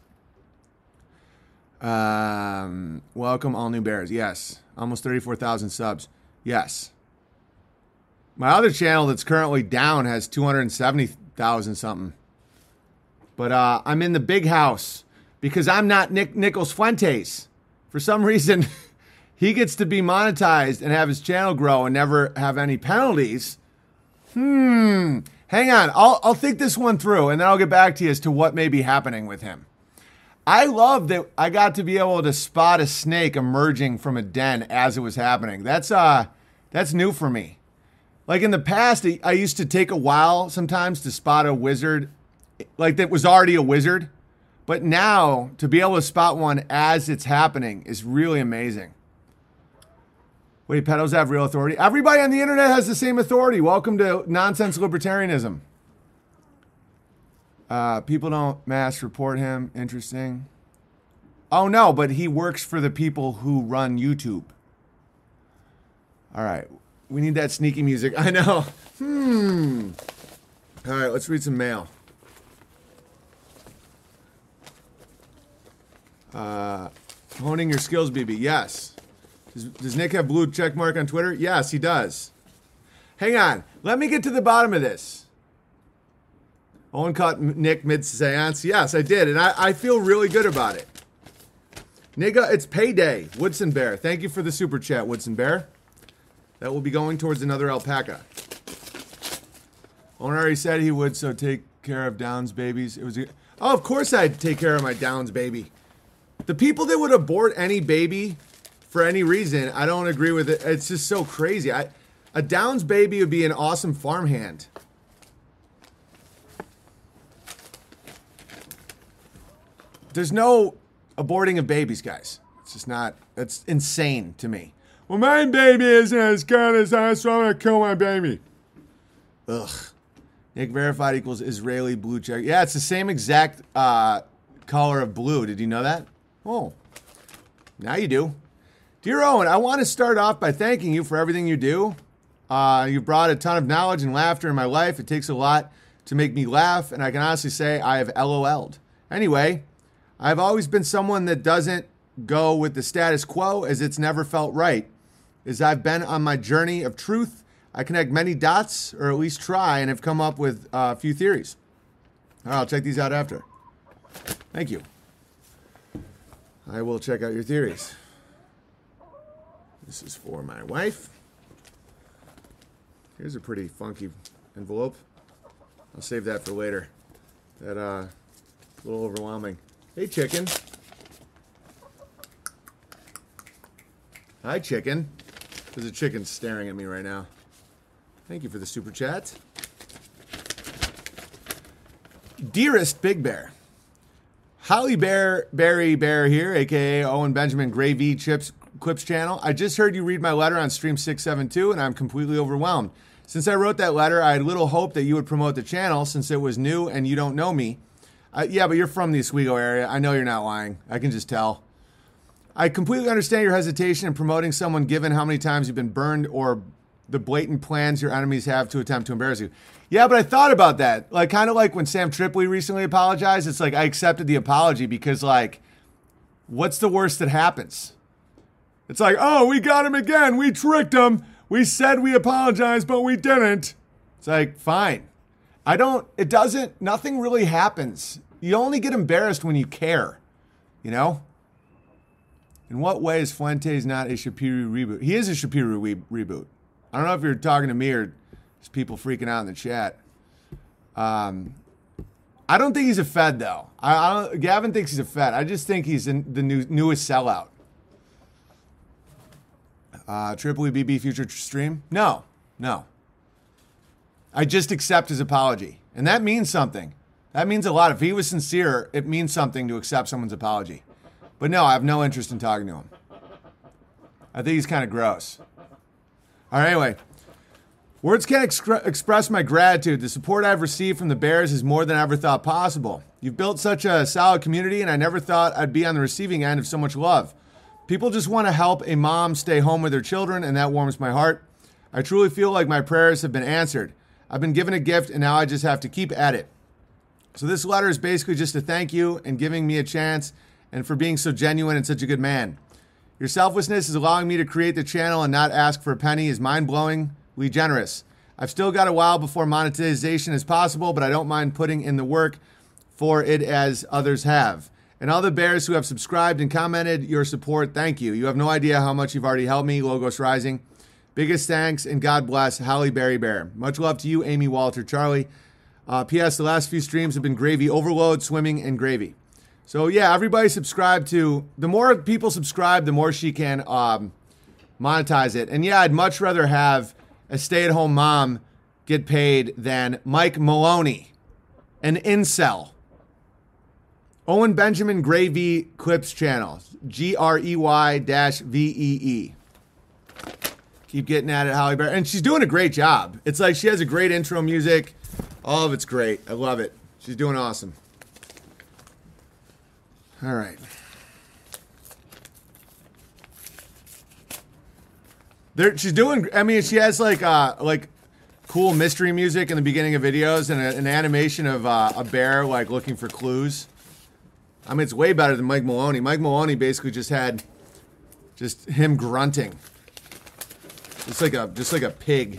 Welcome, all new bears. Yes. Almost 34,000 subs. Yes. My other channel that's currently down has 270,000 something. But I'm in the big house because I'm not Nick Nichols Fuentes. For some reason, he gets to be monetized and have his channel grow and never have any penalties. Hang on. I'll think this one through, and then I'll get back to you as to what may be happening with him. I love that I got to be able to spot a snake emerging from a den as it was happening. That's new for me. Like in the past, I used to take a while sometimes to spot a wizard, like that was already a wizard. But now, to be able to spot one as it's happening is really amazing. Wait, pedos have real authority? Everybody on the internet has the same authority. Welcome to nonsense libertarianism. People don't mass report him. Interesting. Oh, no, but he works for the people who run YouTube. All right. We need that sneaky music. I know. All right, let's read some mail. Honing your skills, BB. Yes. Does Nick have blue check mark on Twitter? Yes, he does. Hang on. Let me get to the bottom of this. Owen caught Nick mid-seance. Yes, I did, and I feel really good about it. Nigga, it's payday. Woodson Bear. Thank you for the super chat, Woodson Bear. That will be going towards another alpaca. Owen already said he would, so take care of Downs babies. Oh, of course I'd take care of my Downs baby. The people that would abort any baby for any reason, I don't agree with it. It's just so crazy. A Downs baby would be an awesome farmhand. There's no aborting of babies, guys. It's just not, it's insane to me. Well, my baby isn't as good as us, so I'm going to kill my baby. Ugh. Nick verified equals Israeli blue check. Yeah, it's the same exact color of blue. Did you know that? Oh, now you do. Dear Owen, I want to start off by thanking you for everything you do. You brought a ton of knowledge and laughter in my life. It takes a lot to make me laugh, and I can honestly say I have LOL'd. Anyway, I've always been someone that doesn't go with the status quo as it's never felt right. As I've been on my journey of truth, I connect many dots, or at least try, and have come up with a few theories. All right, I'll check these out after. Thank you. I will check out your theories. This is for my wife. Here's a pretty funky envelope. I'll save that for later. That, a little overwhelming. Hey, chicken. Hi, chicken. There's a chicken staring at me right now. Thank you for the super chat. Dearest Big Bear, Berry Bear here, aka Owen Benjamin Gravy Clips channel. I just heard you read my letter on stream 672 and I'm completely overwhelmed. Since I wrote that letter, I had little hope that you would promote the channel since it was new and you don't know me. Yeah, but you're from the Oswego area. I know you're not lying. I can just tell. I completely understand your hesitation in promoting someone given how many times you've been burned or the blatant plans your enemies have to attempt to embarrass you. Yeah, but I thought about that. Like, kind of like when Sam Tripoli recently apologized. It's like I accepted the apology because, like, what's the worst that happens? It's like, oh, we got him again. We tricked him. We said we apologized, but we didn't. It's like, fine. Nothing really happens. You only get embarrassed when you care, you know? In what way is Fuentes not a Shapiro reboot? He is a Shapiro reboot. I don't know if you're talking to me or just people freaking out in the chat. I don't think he's a Fed, though. Gavin thinks he's a Fed. I just think he's the newest sellout. Tripoli BB future stream? No. I just accept his apology. And that means something. That means a lot. If he was sincere, it means something to accept someone's apology. But no, I have no interest in talking to him. I think he's kind of gross. All right, anyway. Words can't express my gratitude. The support I've received from the Bears is more than I ever thought possible. You've built such a solid community, and I never thought I'd be on the receiving end of so much love. People just want to help a mom stay home with their children, and that warms my heart. I truly feel like my prayers have been answered. I've been given a gift, and now I just have to keep at it. So this letter is basically just a thank you and giving me a chance and for being so genuine and such a good man. Your selflessness is allowing me to create the channel and not ask for a penny is mind-blowingly generous. I've still got a while before monetization is possible, but I don't mind putting in the work for it as others have. And all the Bears who have subscribed and commented your support, thank you. You have no idea how much you've already helped me. Logos Rising. Biggest thanks and God bless, Halle Berry Bear. Much love to you, Amy, Walter, Charlie. P.S. The last few streams have been gravy overload, swimming, and gravy. So, yeah, everybody subscribe to... The more people subscribe, the more she can monetize it. And, yeah, I'd much rather have a stay-at-home mom get paid than Mike Maloney, an incel. Owen Benjamin Gravy Clips channel. GREY-VEE. Keep getting at it, Halle Berry. And she's doing a great job. It's like she has a great intro music. All of it's great. I love it. She's doing awesome. All right. She's doing, I mean, she has like cool mystery music in the beginning of videos and an animation of a bear like looking for clues. I mean, it's way better than Mike Maloney. Mike Maloney basically just had just him grunting. Just like a pig.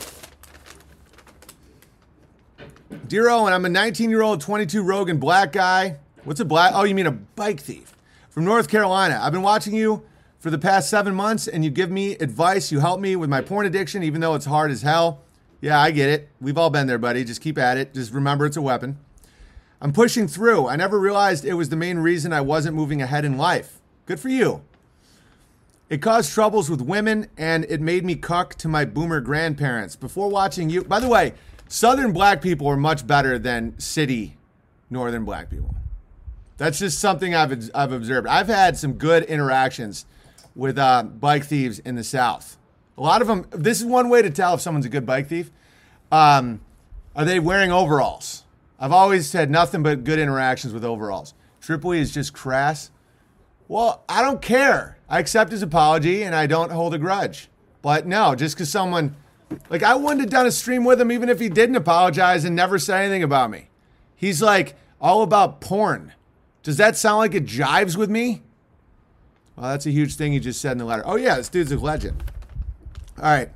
Dear Owen, I'm a 19-year-old 22 Rogan black guy. What's a black? Oh, you mean a bike thief from North Carolina. I've been watching you for the past 7 months, and you give me advice. You help me with my porn addiction, even though it's hard as hell. Yeah, I get it. We've all been there, buddy. Just keep at it. Just remember it's a weapon. I'm pushing through. I never realized it was the main reason I wasn't moving ahead in life. Good for you. It caused troubles with women, and it made me cuck to my boomer grandparents. Before watching you... By the way, Southern black people are much better than city Northern black people. That's just something I've observed. I've had some good interactions with bike thieves in the South. A lot of them... This is one way to tell if someone's a good bike thief. Are they wearing overalls? I've always had nothing but good interactions with overalls. Tripoli is just crass. Well, I don't care. I accept his apology, and I don't hold a grudge. But no, just because someone... Like, I wouldn't have done a stream with him even if he didn't apologize and never said anything about me. He's, like, all about porn. Does that sound like it jives with me? Well, that's a huge thing he just said in the letter. Oh, yeah, this dude's a legend. All right.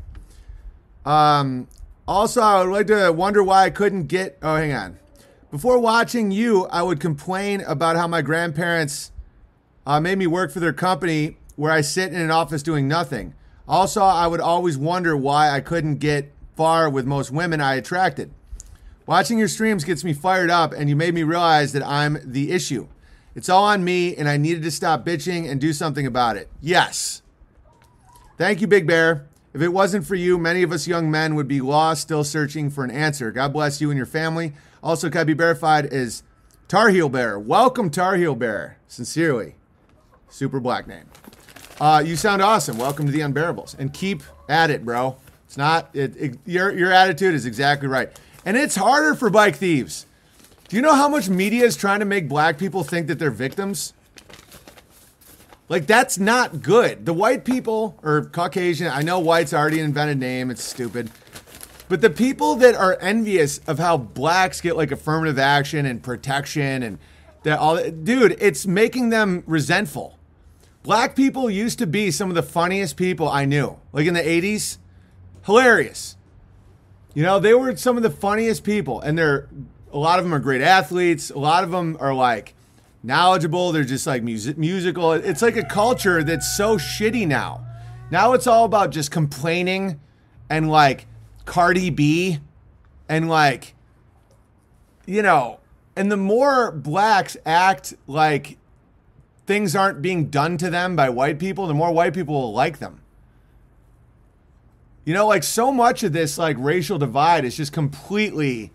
Also, I would like to wonder why I couldn't get... Oh, hang on. Before watching you, I would complain about how my grandparents made me work for their company where I sit in an office doing nothing. Also, I would always wonder why I couldn't get far with most women I attracted. Watching your streams gets me fired up, and you made me realize that I'm the issue. It's all on me, and I needed to stop bitching and do something about it. Yes. Thank you, Big Bear. If it wasn't for you, many of us young men would be lost, still searching for an answer. God bless you and your family. Also, can I be verified as Tar Heel Bear. Welcome, Tar Heel Bear. Sincerely. Super black name. You sound awesome. Welcome to the Unbearables. And keep at it, bro. It's not, your attitude is exactly right. And it's harder for bike thieves. Do you know how much media is trying to make black people think that they're victims? Like, that's not good. The white people, or Caucasian, I know white's already an invented name, it's stupid. But the people that are envious of how blacks get like affirmative action and protection and that all, dude, it's making them resentful. Black people used to be some of the funniest people I knew. Like in the 80s, hilarious. You know, they were some of the funniest people, and a lot of them are great athletes. A lot of them are like knowledgeable. They're just like musical. It's like a culture that's so shitty now. Now it's all about just complaining and like Cardi B and like, you know, and the more blacks act like things aren't being done to them by white people, the more white people will like them. You know, like so much of this like racial divide is just completely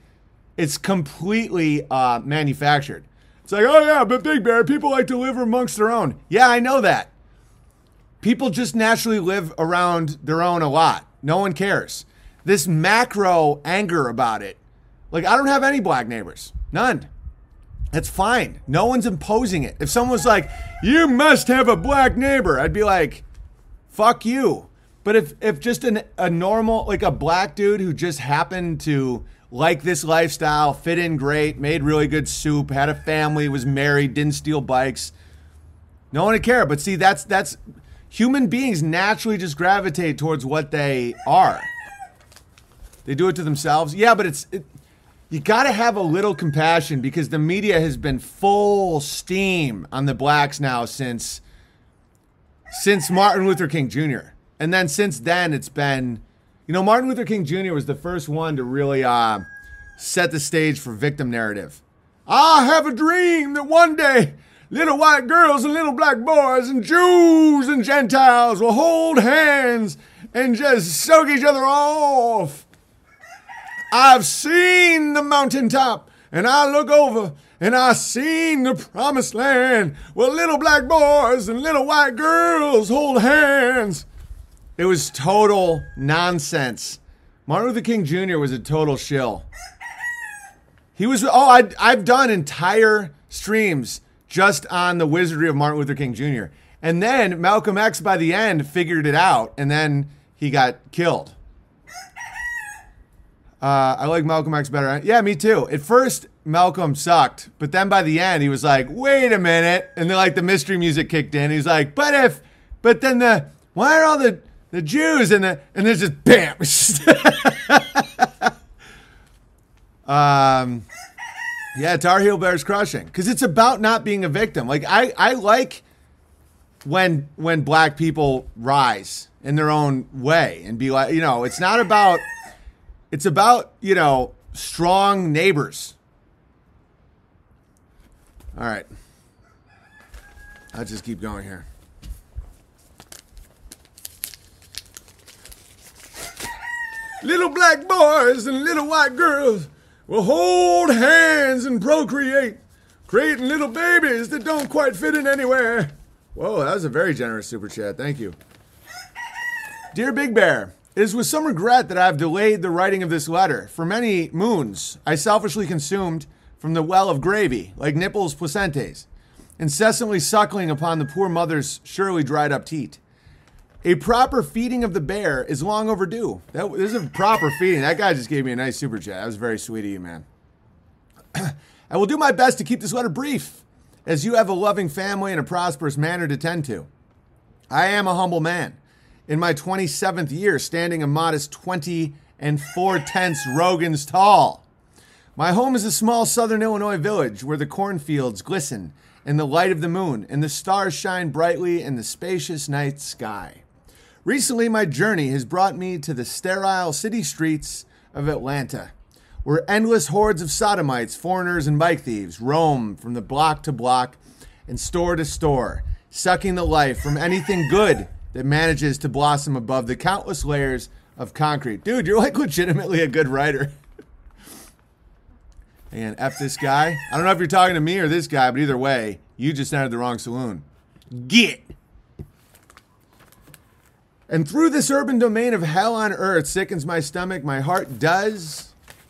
manufactured. It's like, oh yeah, but Big Bear, people like to live amongst their own. Yeah, I know that. People just naturally live around their own a lot. No one cares. This macro anger about it. Like, I don't have any black neighbors. None. That's fine. No one's imposing it. If someone was like, you must have a black neighbor, I'd be like, fuck you. But if just a normal, like a black dude who just happened to like this lifestyle, fit in great, made really good soup, had a family, was married, didn't steal bikes, no one would care. But see, that's human beings naturally just gravitate towards what they are. They do it to themselves. Yeah, but you got to have a little compassion because the media has been full steam on the blacks now since Martin Luther King Jr. And then since then, it's been, you know, Martin Luther King Jr. was the first one to really set the stage for victim narrative. I have a dream that one day little white girls and little black boys and Jews and Gentiles will hold hands and just soak each other off. I've seen the mountaintop and I look over and I seen the promised land where little black boys and little white girls hold hands. It was total nonsense. Martin Luther King Jr. was a total shill. He was, I've done entire streams just on the wizardry of Martin Luther King Jr. And then Malcolm X by the end figured it out and then he got killed. I like Malcolm X better. Yeah, me too. At first, Malcolm sucked, but then by the end, he was like, wait a minute. And then like the mystery music kicked in. He's like, but then why are all the Jews and there's just bam. Yeah, Tar Heel Bear's crushing. Because it's about not being a victim. Like I like when black people rise in their own way and be like, you know, it's about, you know, strong neighbors. All right. I'll just keep going here. Little black boys and little white girls will hold hands and procreate, creating little babies that don't quite fit in anywhere. Whoa, that was a very generous super chat. Thank you. Dear Big Bear, it is with some regret that I have delayed the writing of this letter. For many moons, I selfishly consumed from the well of gravy, like nipples placentes, incessantly suckling upon the poor mother's surely dried up teat. A proper feeding of the bear is long overdue. This is a proper feeding. That guy just gave me a nice super chat. That was very sweet of you, man. I will do my best to keep this letter brief, as you have a loving family and a prosperous manor to tend to. I am a humble man. In my 27th year, standing a modest 20 4/10 Rogans tall. My home is a small southern Illinois village where the cornfields glisten in the light of the moon and the stars shine brightly in the spacious night sky. Recently, my journey has brought me to the sterile city streets of Atlanta, where endless hordes of sodomites, foreigners, and bike thieves roam from the block to block and store to store, sucking the life from anything good that manages to blossom above the countless layers of concrete. Dude, you're like legitimately a good writer. And F this guy. I don't know if you're talking to me or this guy, but either way, you just entered the wrong saloon. Get. And through this urban domain of hell on earth sickens my stomach, my heart does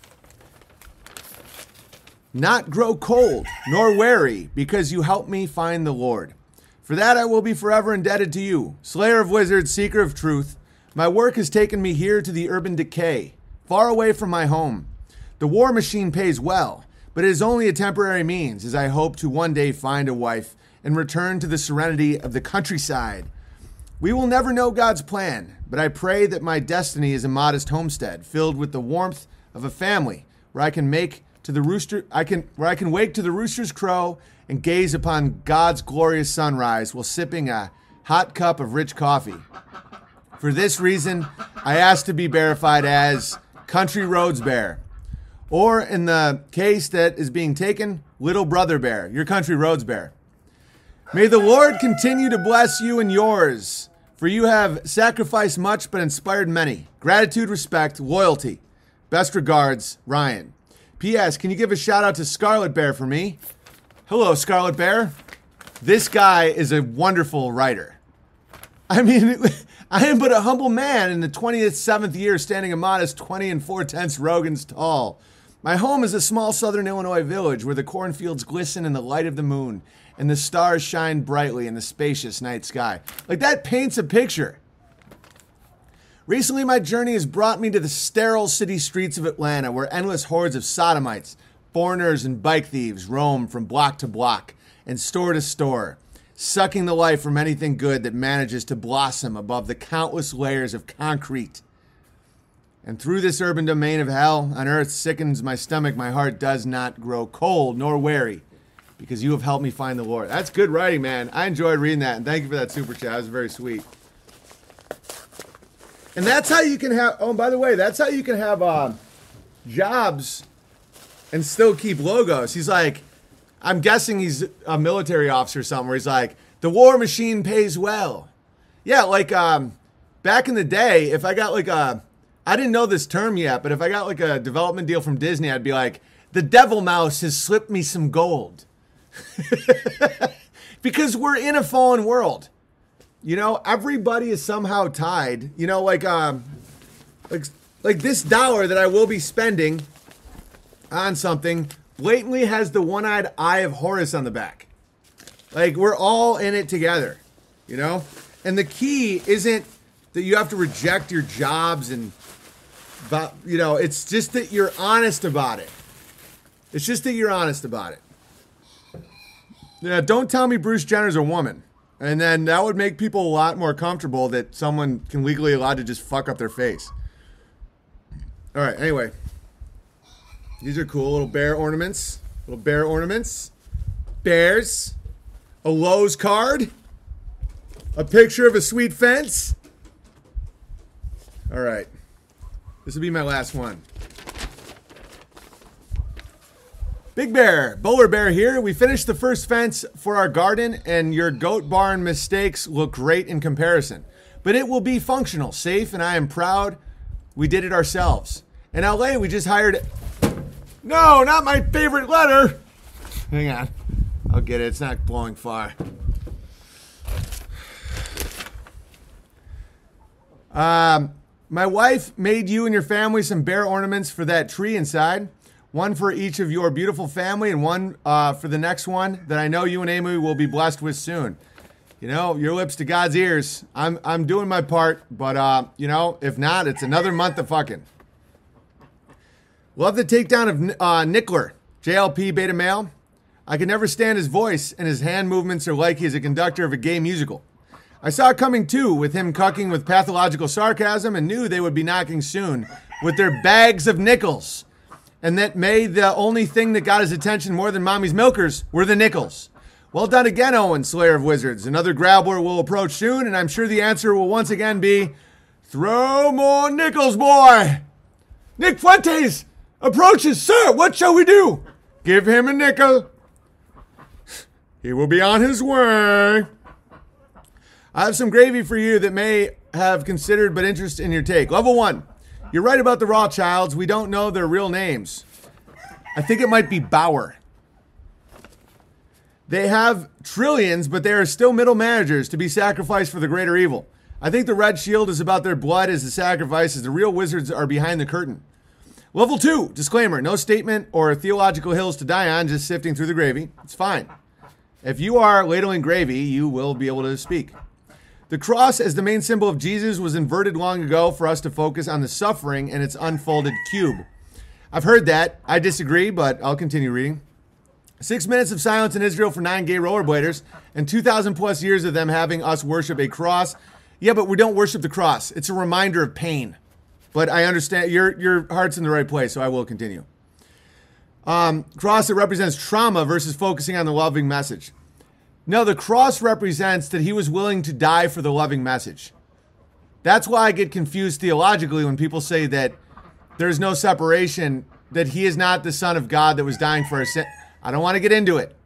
not grow cold nor weary, because you help me find the Lord. For that I will be forever indebted to you, slayer of wizards, seeker of truth. My work has taken me here to the urban decay, far away from my home. The war machine pays well, but it is only a temporary means, as I hope to one day find a wife and return to the serenity of the countryside. We will never know God's plan, but I pray that my destiny is a modest homestead filled with the warmth of a family, where I can wake to the rooster's crow and gaze upon God's glorious sunrise while sipping a hot cup of rich coffee. For this reason, I ask to be verified as Country Roads Bear, or in the case that is being taken, Little Brother Bear, your Country Roads Bear. May the Lord continue to bless you and yours, for you have sacrificed much but inspired many. Gratitude, respect, loyalty. Best regards, Ryan. P.S. Can you give a shout out to Scarlet Bear for me? Hello, Scarlet Bear. This guy is a wonderful writer. I mean, I am but a humble man in the 27th year, standing a modest 20 4/10 Rogans tall. My home is a small southern Illinois village where the cornfields glisten in the light of the moon and the stars shine brightly in the spacious night sky. Like, that paints a picture. Recently, my journey has brought me to the sterile city streets of Atlanta, where endless hordes of sodomites, foreigners, and bike thieves roam from block to block and store to store, sucking the life from anything good that manages to blossom above the countless layers of concrete. And through this urban domain of hell on earth sickens my stomach, my heart does not grow cold nor weary, because you have helped me find the Lord. That's good writing, man. I enjoyed reading that, and thank you for that super chat. That was very sweet. And that's how you can have, oh, by the way, that's how you can have jobs and still keep logos. He's like, I'm guessing he's a military officer somewhere. He's like, the war machine pays well. Yeah, like back in the day, if I got like I didn't know this term yet, but if I got like a development deal from Disney, I'd be like, the devil mouse has slipped me some gold. Because we're in a fallen world. You know, everybody is somehow tied. You know, like this dollar that I will be spending on something blatantly has the one-eyed eye of Horus on the back. Like, we're all in it together, you know? And the key isn't that you have to reject your jobs and, you know, it's just that you're honest about it. It's just that you're honest about it. Yeah, don't tell me Bruce Jenner's a woman. And then that would make people a lot more comfortable that someone can legally allowed to just fuck up their face. All right, anyway. These are cool little bear ornaments. Little bear ornaments. Bears. A Lowe's card. A picture of a sweet fence. All right. This will be my last one. Big Bear, Bowler Bear here. We finished the first fence for our garden, and your goat barn mistakes look great in comparison. But it will be functional, safe, and I am proud we did it ourselves. In LA, we just hired... No, not my favorite letter. Hang on. I'll get it. It's not blowing far. My wife made you and your family some bear ornaments for that tree inside. One for each of your beautiful family, and one for the next one that I know you and Amy will be blessed with soon. You know, your lips to God's ears. I'm doing my part, but you know, if not, it's another month of fucking. Love the takedown of Nickler, JLP beta male. I can never stand his voice, and his hand movements are like he's a conductor of a gay musical. I saw it coming too, with him cucking with pathological sarcasm, and knew they would be knocking soon with their bags of nickels. And that made the only thing that got his attention more than mommy's milkers were the nickels. Well done again, Owen, Slayer of Wizards. Another grabbler will approach soon, and I'm sure the answer will once again be, throw more nickels, boy. Nick Fuentes approaches. Sir, what shall we do? Give him a nickel. He will be on his way. I have some gravy for you that may have considered but interest in your take. Level 1. You're right about the Rothschilds. We don't know their real names. I think it might be Bauer. They have trillions, but they are still middle managers to be sacrificed for the greater evil. I think the red shield is about their blood as the sacrifice, as the real wizards are behind the curtain. Level 2, disclaimer, no statement or theological hills to die on, just sifting through the gravy. It's fine. If you are ladling gravy, you will be able to speak. The cross as the main symbol of Jesus was inverted long ago for us to focus on the suffering and its unfolded cube. I've heard that. I disagree, but I'll continue reading. 6 minutes of silence in Israel for 9 gay rollerbladers and 2,000 plus years of them having us worship a cross. Yeah, but we don't worship the cross. It's a reminder of pain. But I understand your heart's in the right place, so I will continue. Cross that represents trauma versus focusing on the loving message. No, the cross represents that he was willing to die for the loving message. That's why I get confused theologically when people say that there's no separation, that he is not the Son of God that was dying for our sin. I don't want to get into it.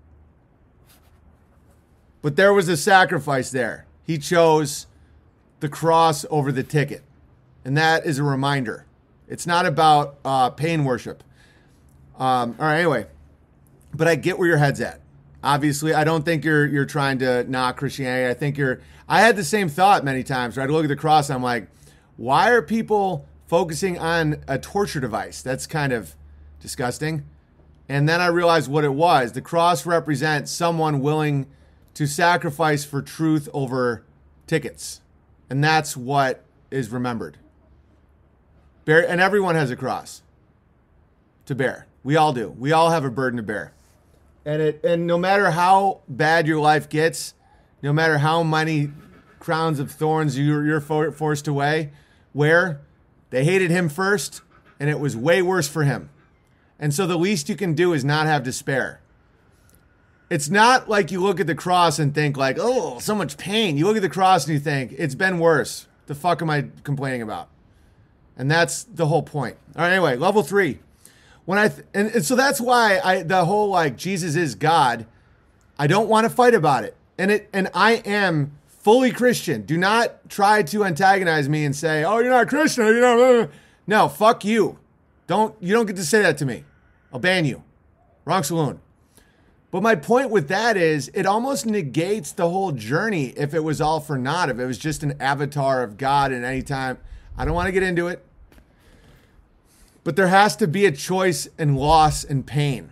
But there was a sacrifice there. He chose the cross over the ticket. And that is a reminder. It's not about pain worship. All right, anyway. But I get where your head's at. Obviously, I don't think you're trying to knock Christianity. I think I had the same thought many times. Right? I look at the cross, I'm like, why are people focusing on a torture device? That's kind of disgusting. And then I realized what it was. The cross represents someone willing to sacrifice for truth over tickets. And that's what is remembered. And everyone has a cross to bear. We all do. We all have a burden to bear. And no matter how bad your life gets, no matter how many crowns of thorns you're forced to wear, they hated him first, and it was way worse for him. And so the least you can do is not have despair. It's not like you look at the cross and think like, oh, so much pain. You look at the cross and you think, it's been worse. The fuck am I complaining about? And that's the whole point. All right, anyway, level 3. And so that's why the whole like Jesus is God, I don't want to fight about it. And I am fully Christian. Do not try to antagonize me and say, oh, you're not Christian. You're not. No, fuck you. You don't get to say that to me. I'll ban you. Wrong saloon. But my point with that is it almost negates the whole journey if it was all for naught, if it was just an avatar of God at any time. I don't want to get into it. But there has to be a choice and loss and pain.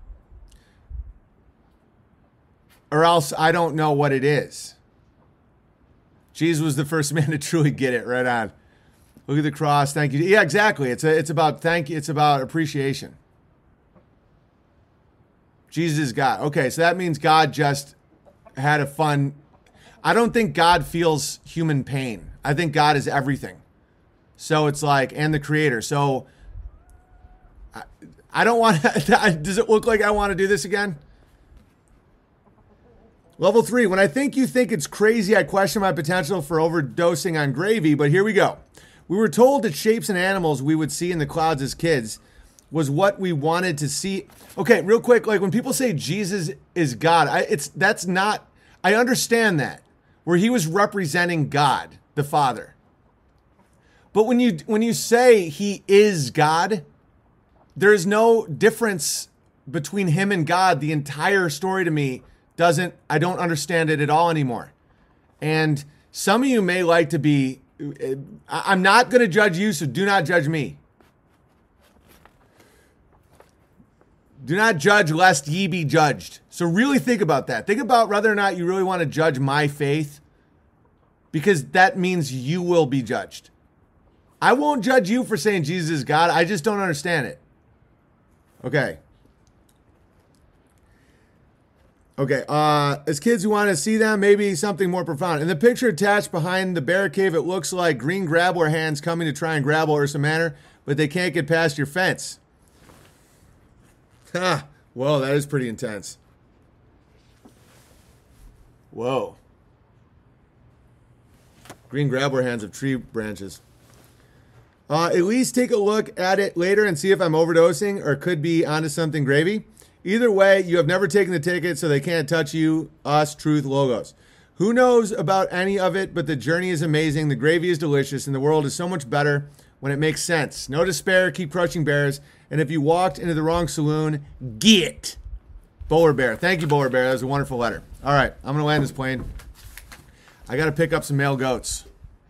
Or else I don't know what it is. Jesus was the first man to truly get it right on. Look at the cross. Thank you. Yeah, exactly. It's about thank you. It's about appreciation. Jesus is God. Okay, so that means God just had a fun. I don't think God feels human pain. I think God is everything. So it's like, and the creator. So I don't want to, does it look like I want to do this again? Level 3, when I think you think it's crazy, I question my potential for overdosing on gravy, but here we go. We were told that shapes and animals we would see in the clouds as kids was what we wanted to see. Okay, real quick, like when people say Jesus is God, I understand that, where he was representing God, the Father. But when you say he is God, there is no difference between him and God. The entire story to me I don't understand it at all anymore. And some of you may like to be, I'm not going to judge you, so do not judge me. Do not judge lest ye be judged. So really think about that. Think about whether or not you really want to judge my faith, because that means you will be judged. I won't judge you for saying Jesus is God. I just don't understand it. Okay. As kids who want to see them, maybe something more profound. In the picture attached behind the bear cave, it looks like green grabbler hands coming to try and grab Ursa Manor, but they can't get past your fence. Ha! Whoa, that is pretty intense. Whoa. Green grabbler hands of tree branches. At least take a look at it later and see if I'm overdosing or could be onto something gravy. Either way, you have never taken the ticket, so they can't touch you, us, truth, logos. Who knows about any of it, but the journey is amazing, the gravy is delicious, and the world is so much better when it makes sense. No despair, keep crushing bears. And if you walked into the wrong saloon, get Bowler Bear. Thank you, Bowler Bear. That was a wonderful letter. All right, I'm going to land this plane. I got to pick up some male goats.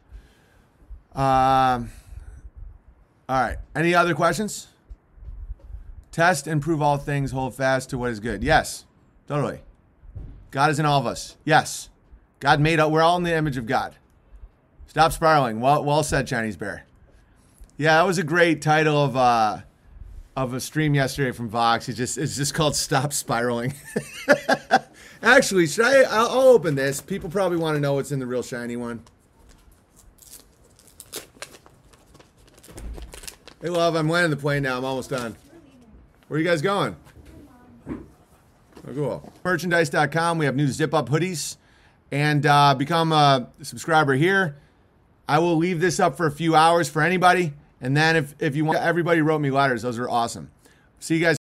All right. Any other questions? Test and prove all things. Hold fast to what is good. Yes, totally. God is in all of us. Yes. God made us. We're all in the image of God. Stop spiraling. Well said, Chinese Bear. Yeah, that was a great title of a stream yesterday from Vox. It's just called Stop Spiraling. Actually, I'll open this. People probably want to know what's in the real shiny one. Hey, love, I'm landing the plane now. I'm almost done. Where are you guys going? Oh, cool. Merchandise.com. We have new zip-up hoodies. And become a subscriber here. I will leave this up for a few hours for anybody. And then if you want, everybody wrote me letters. Those are awesome. See you guys.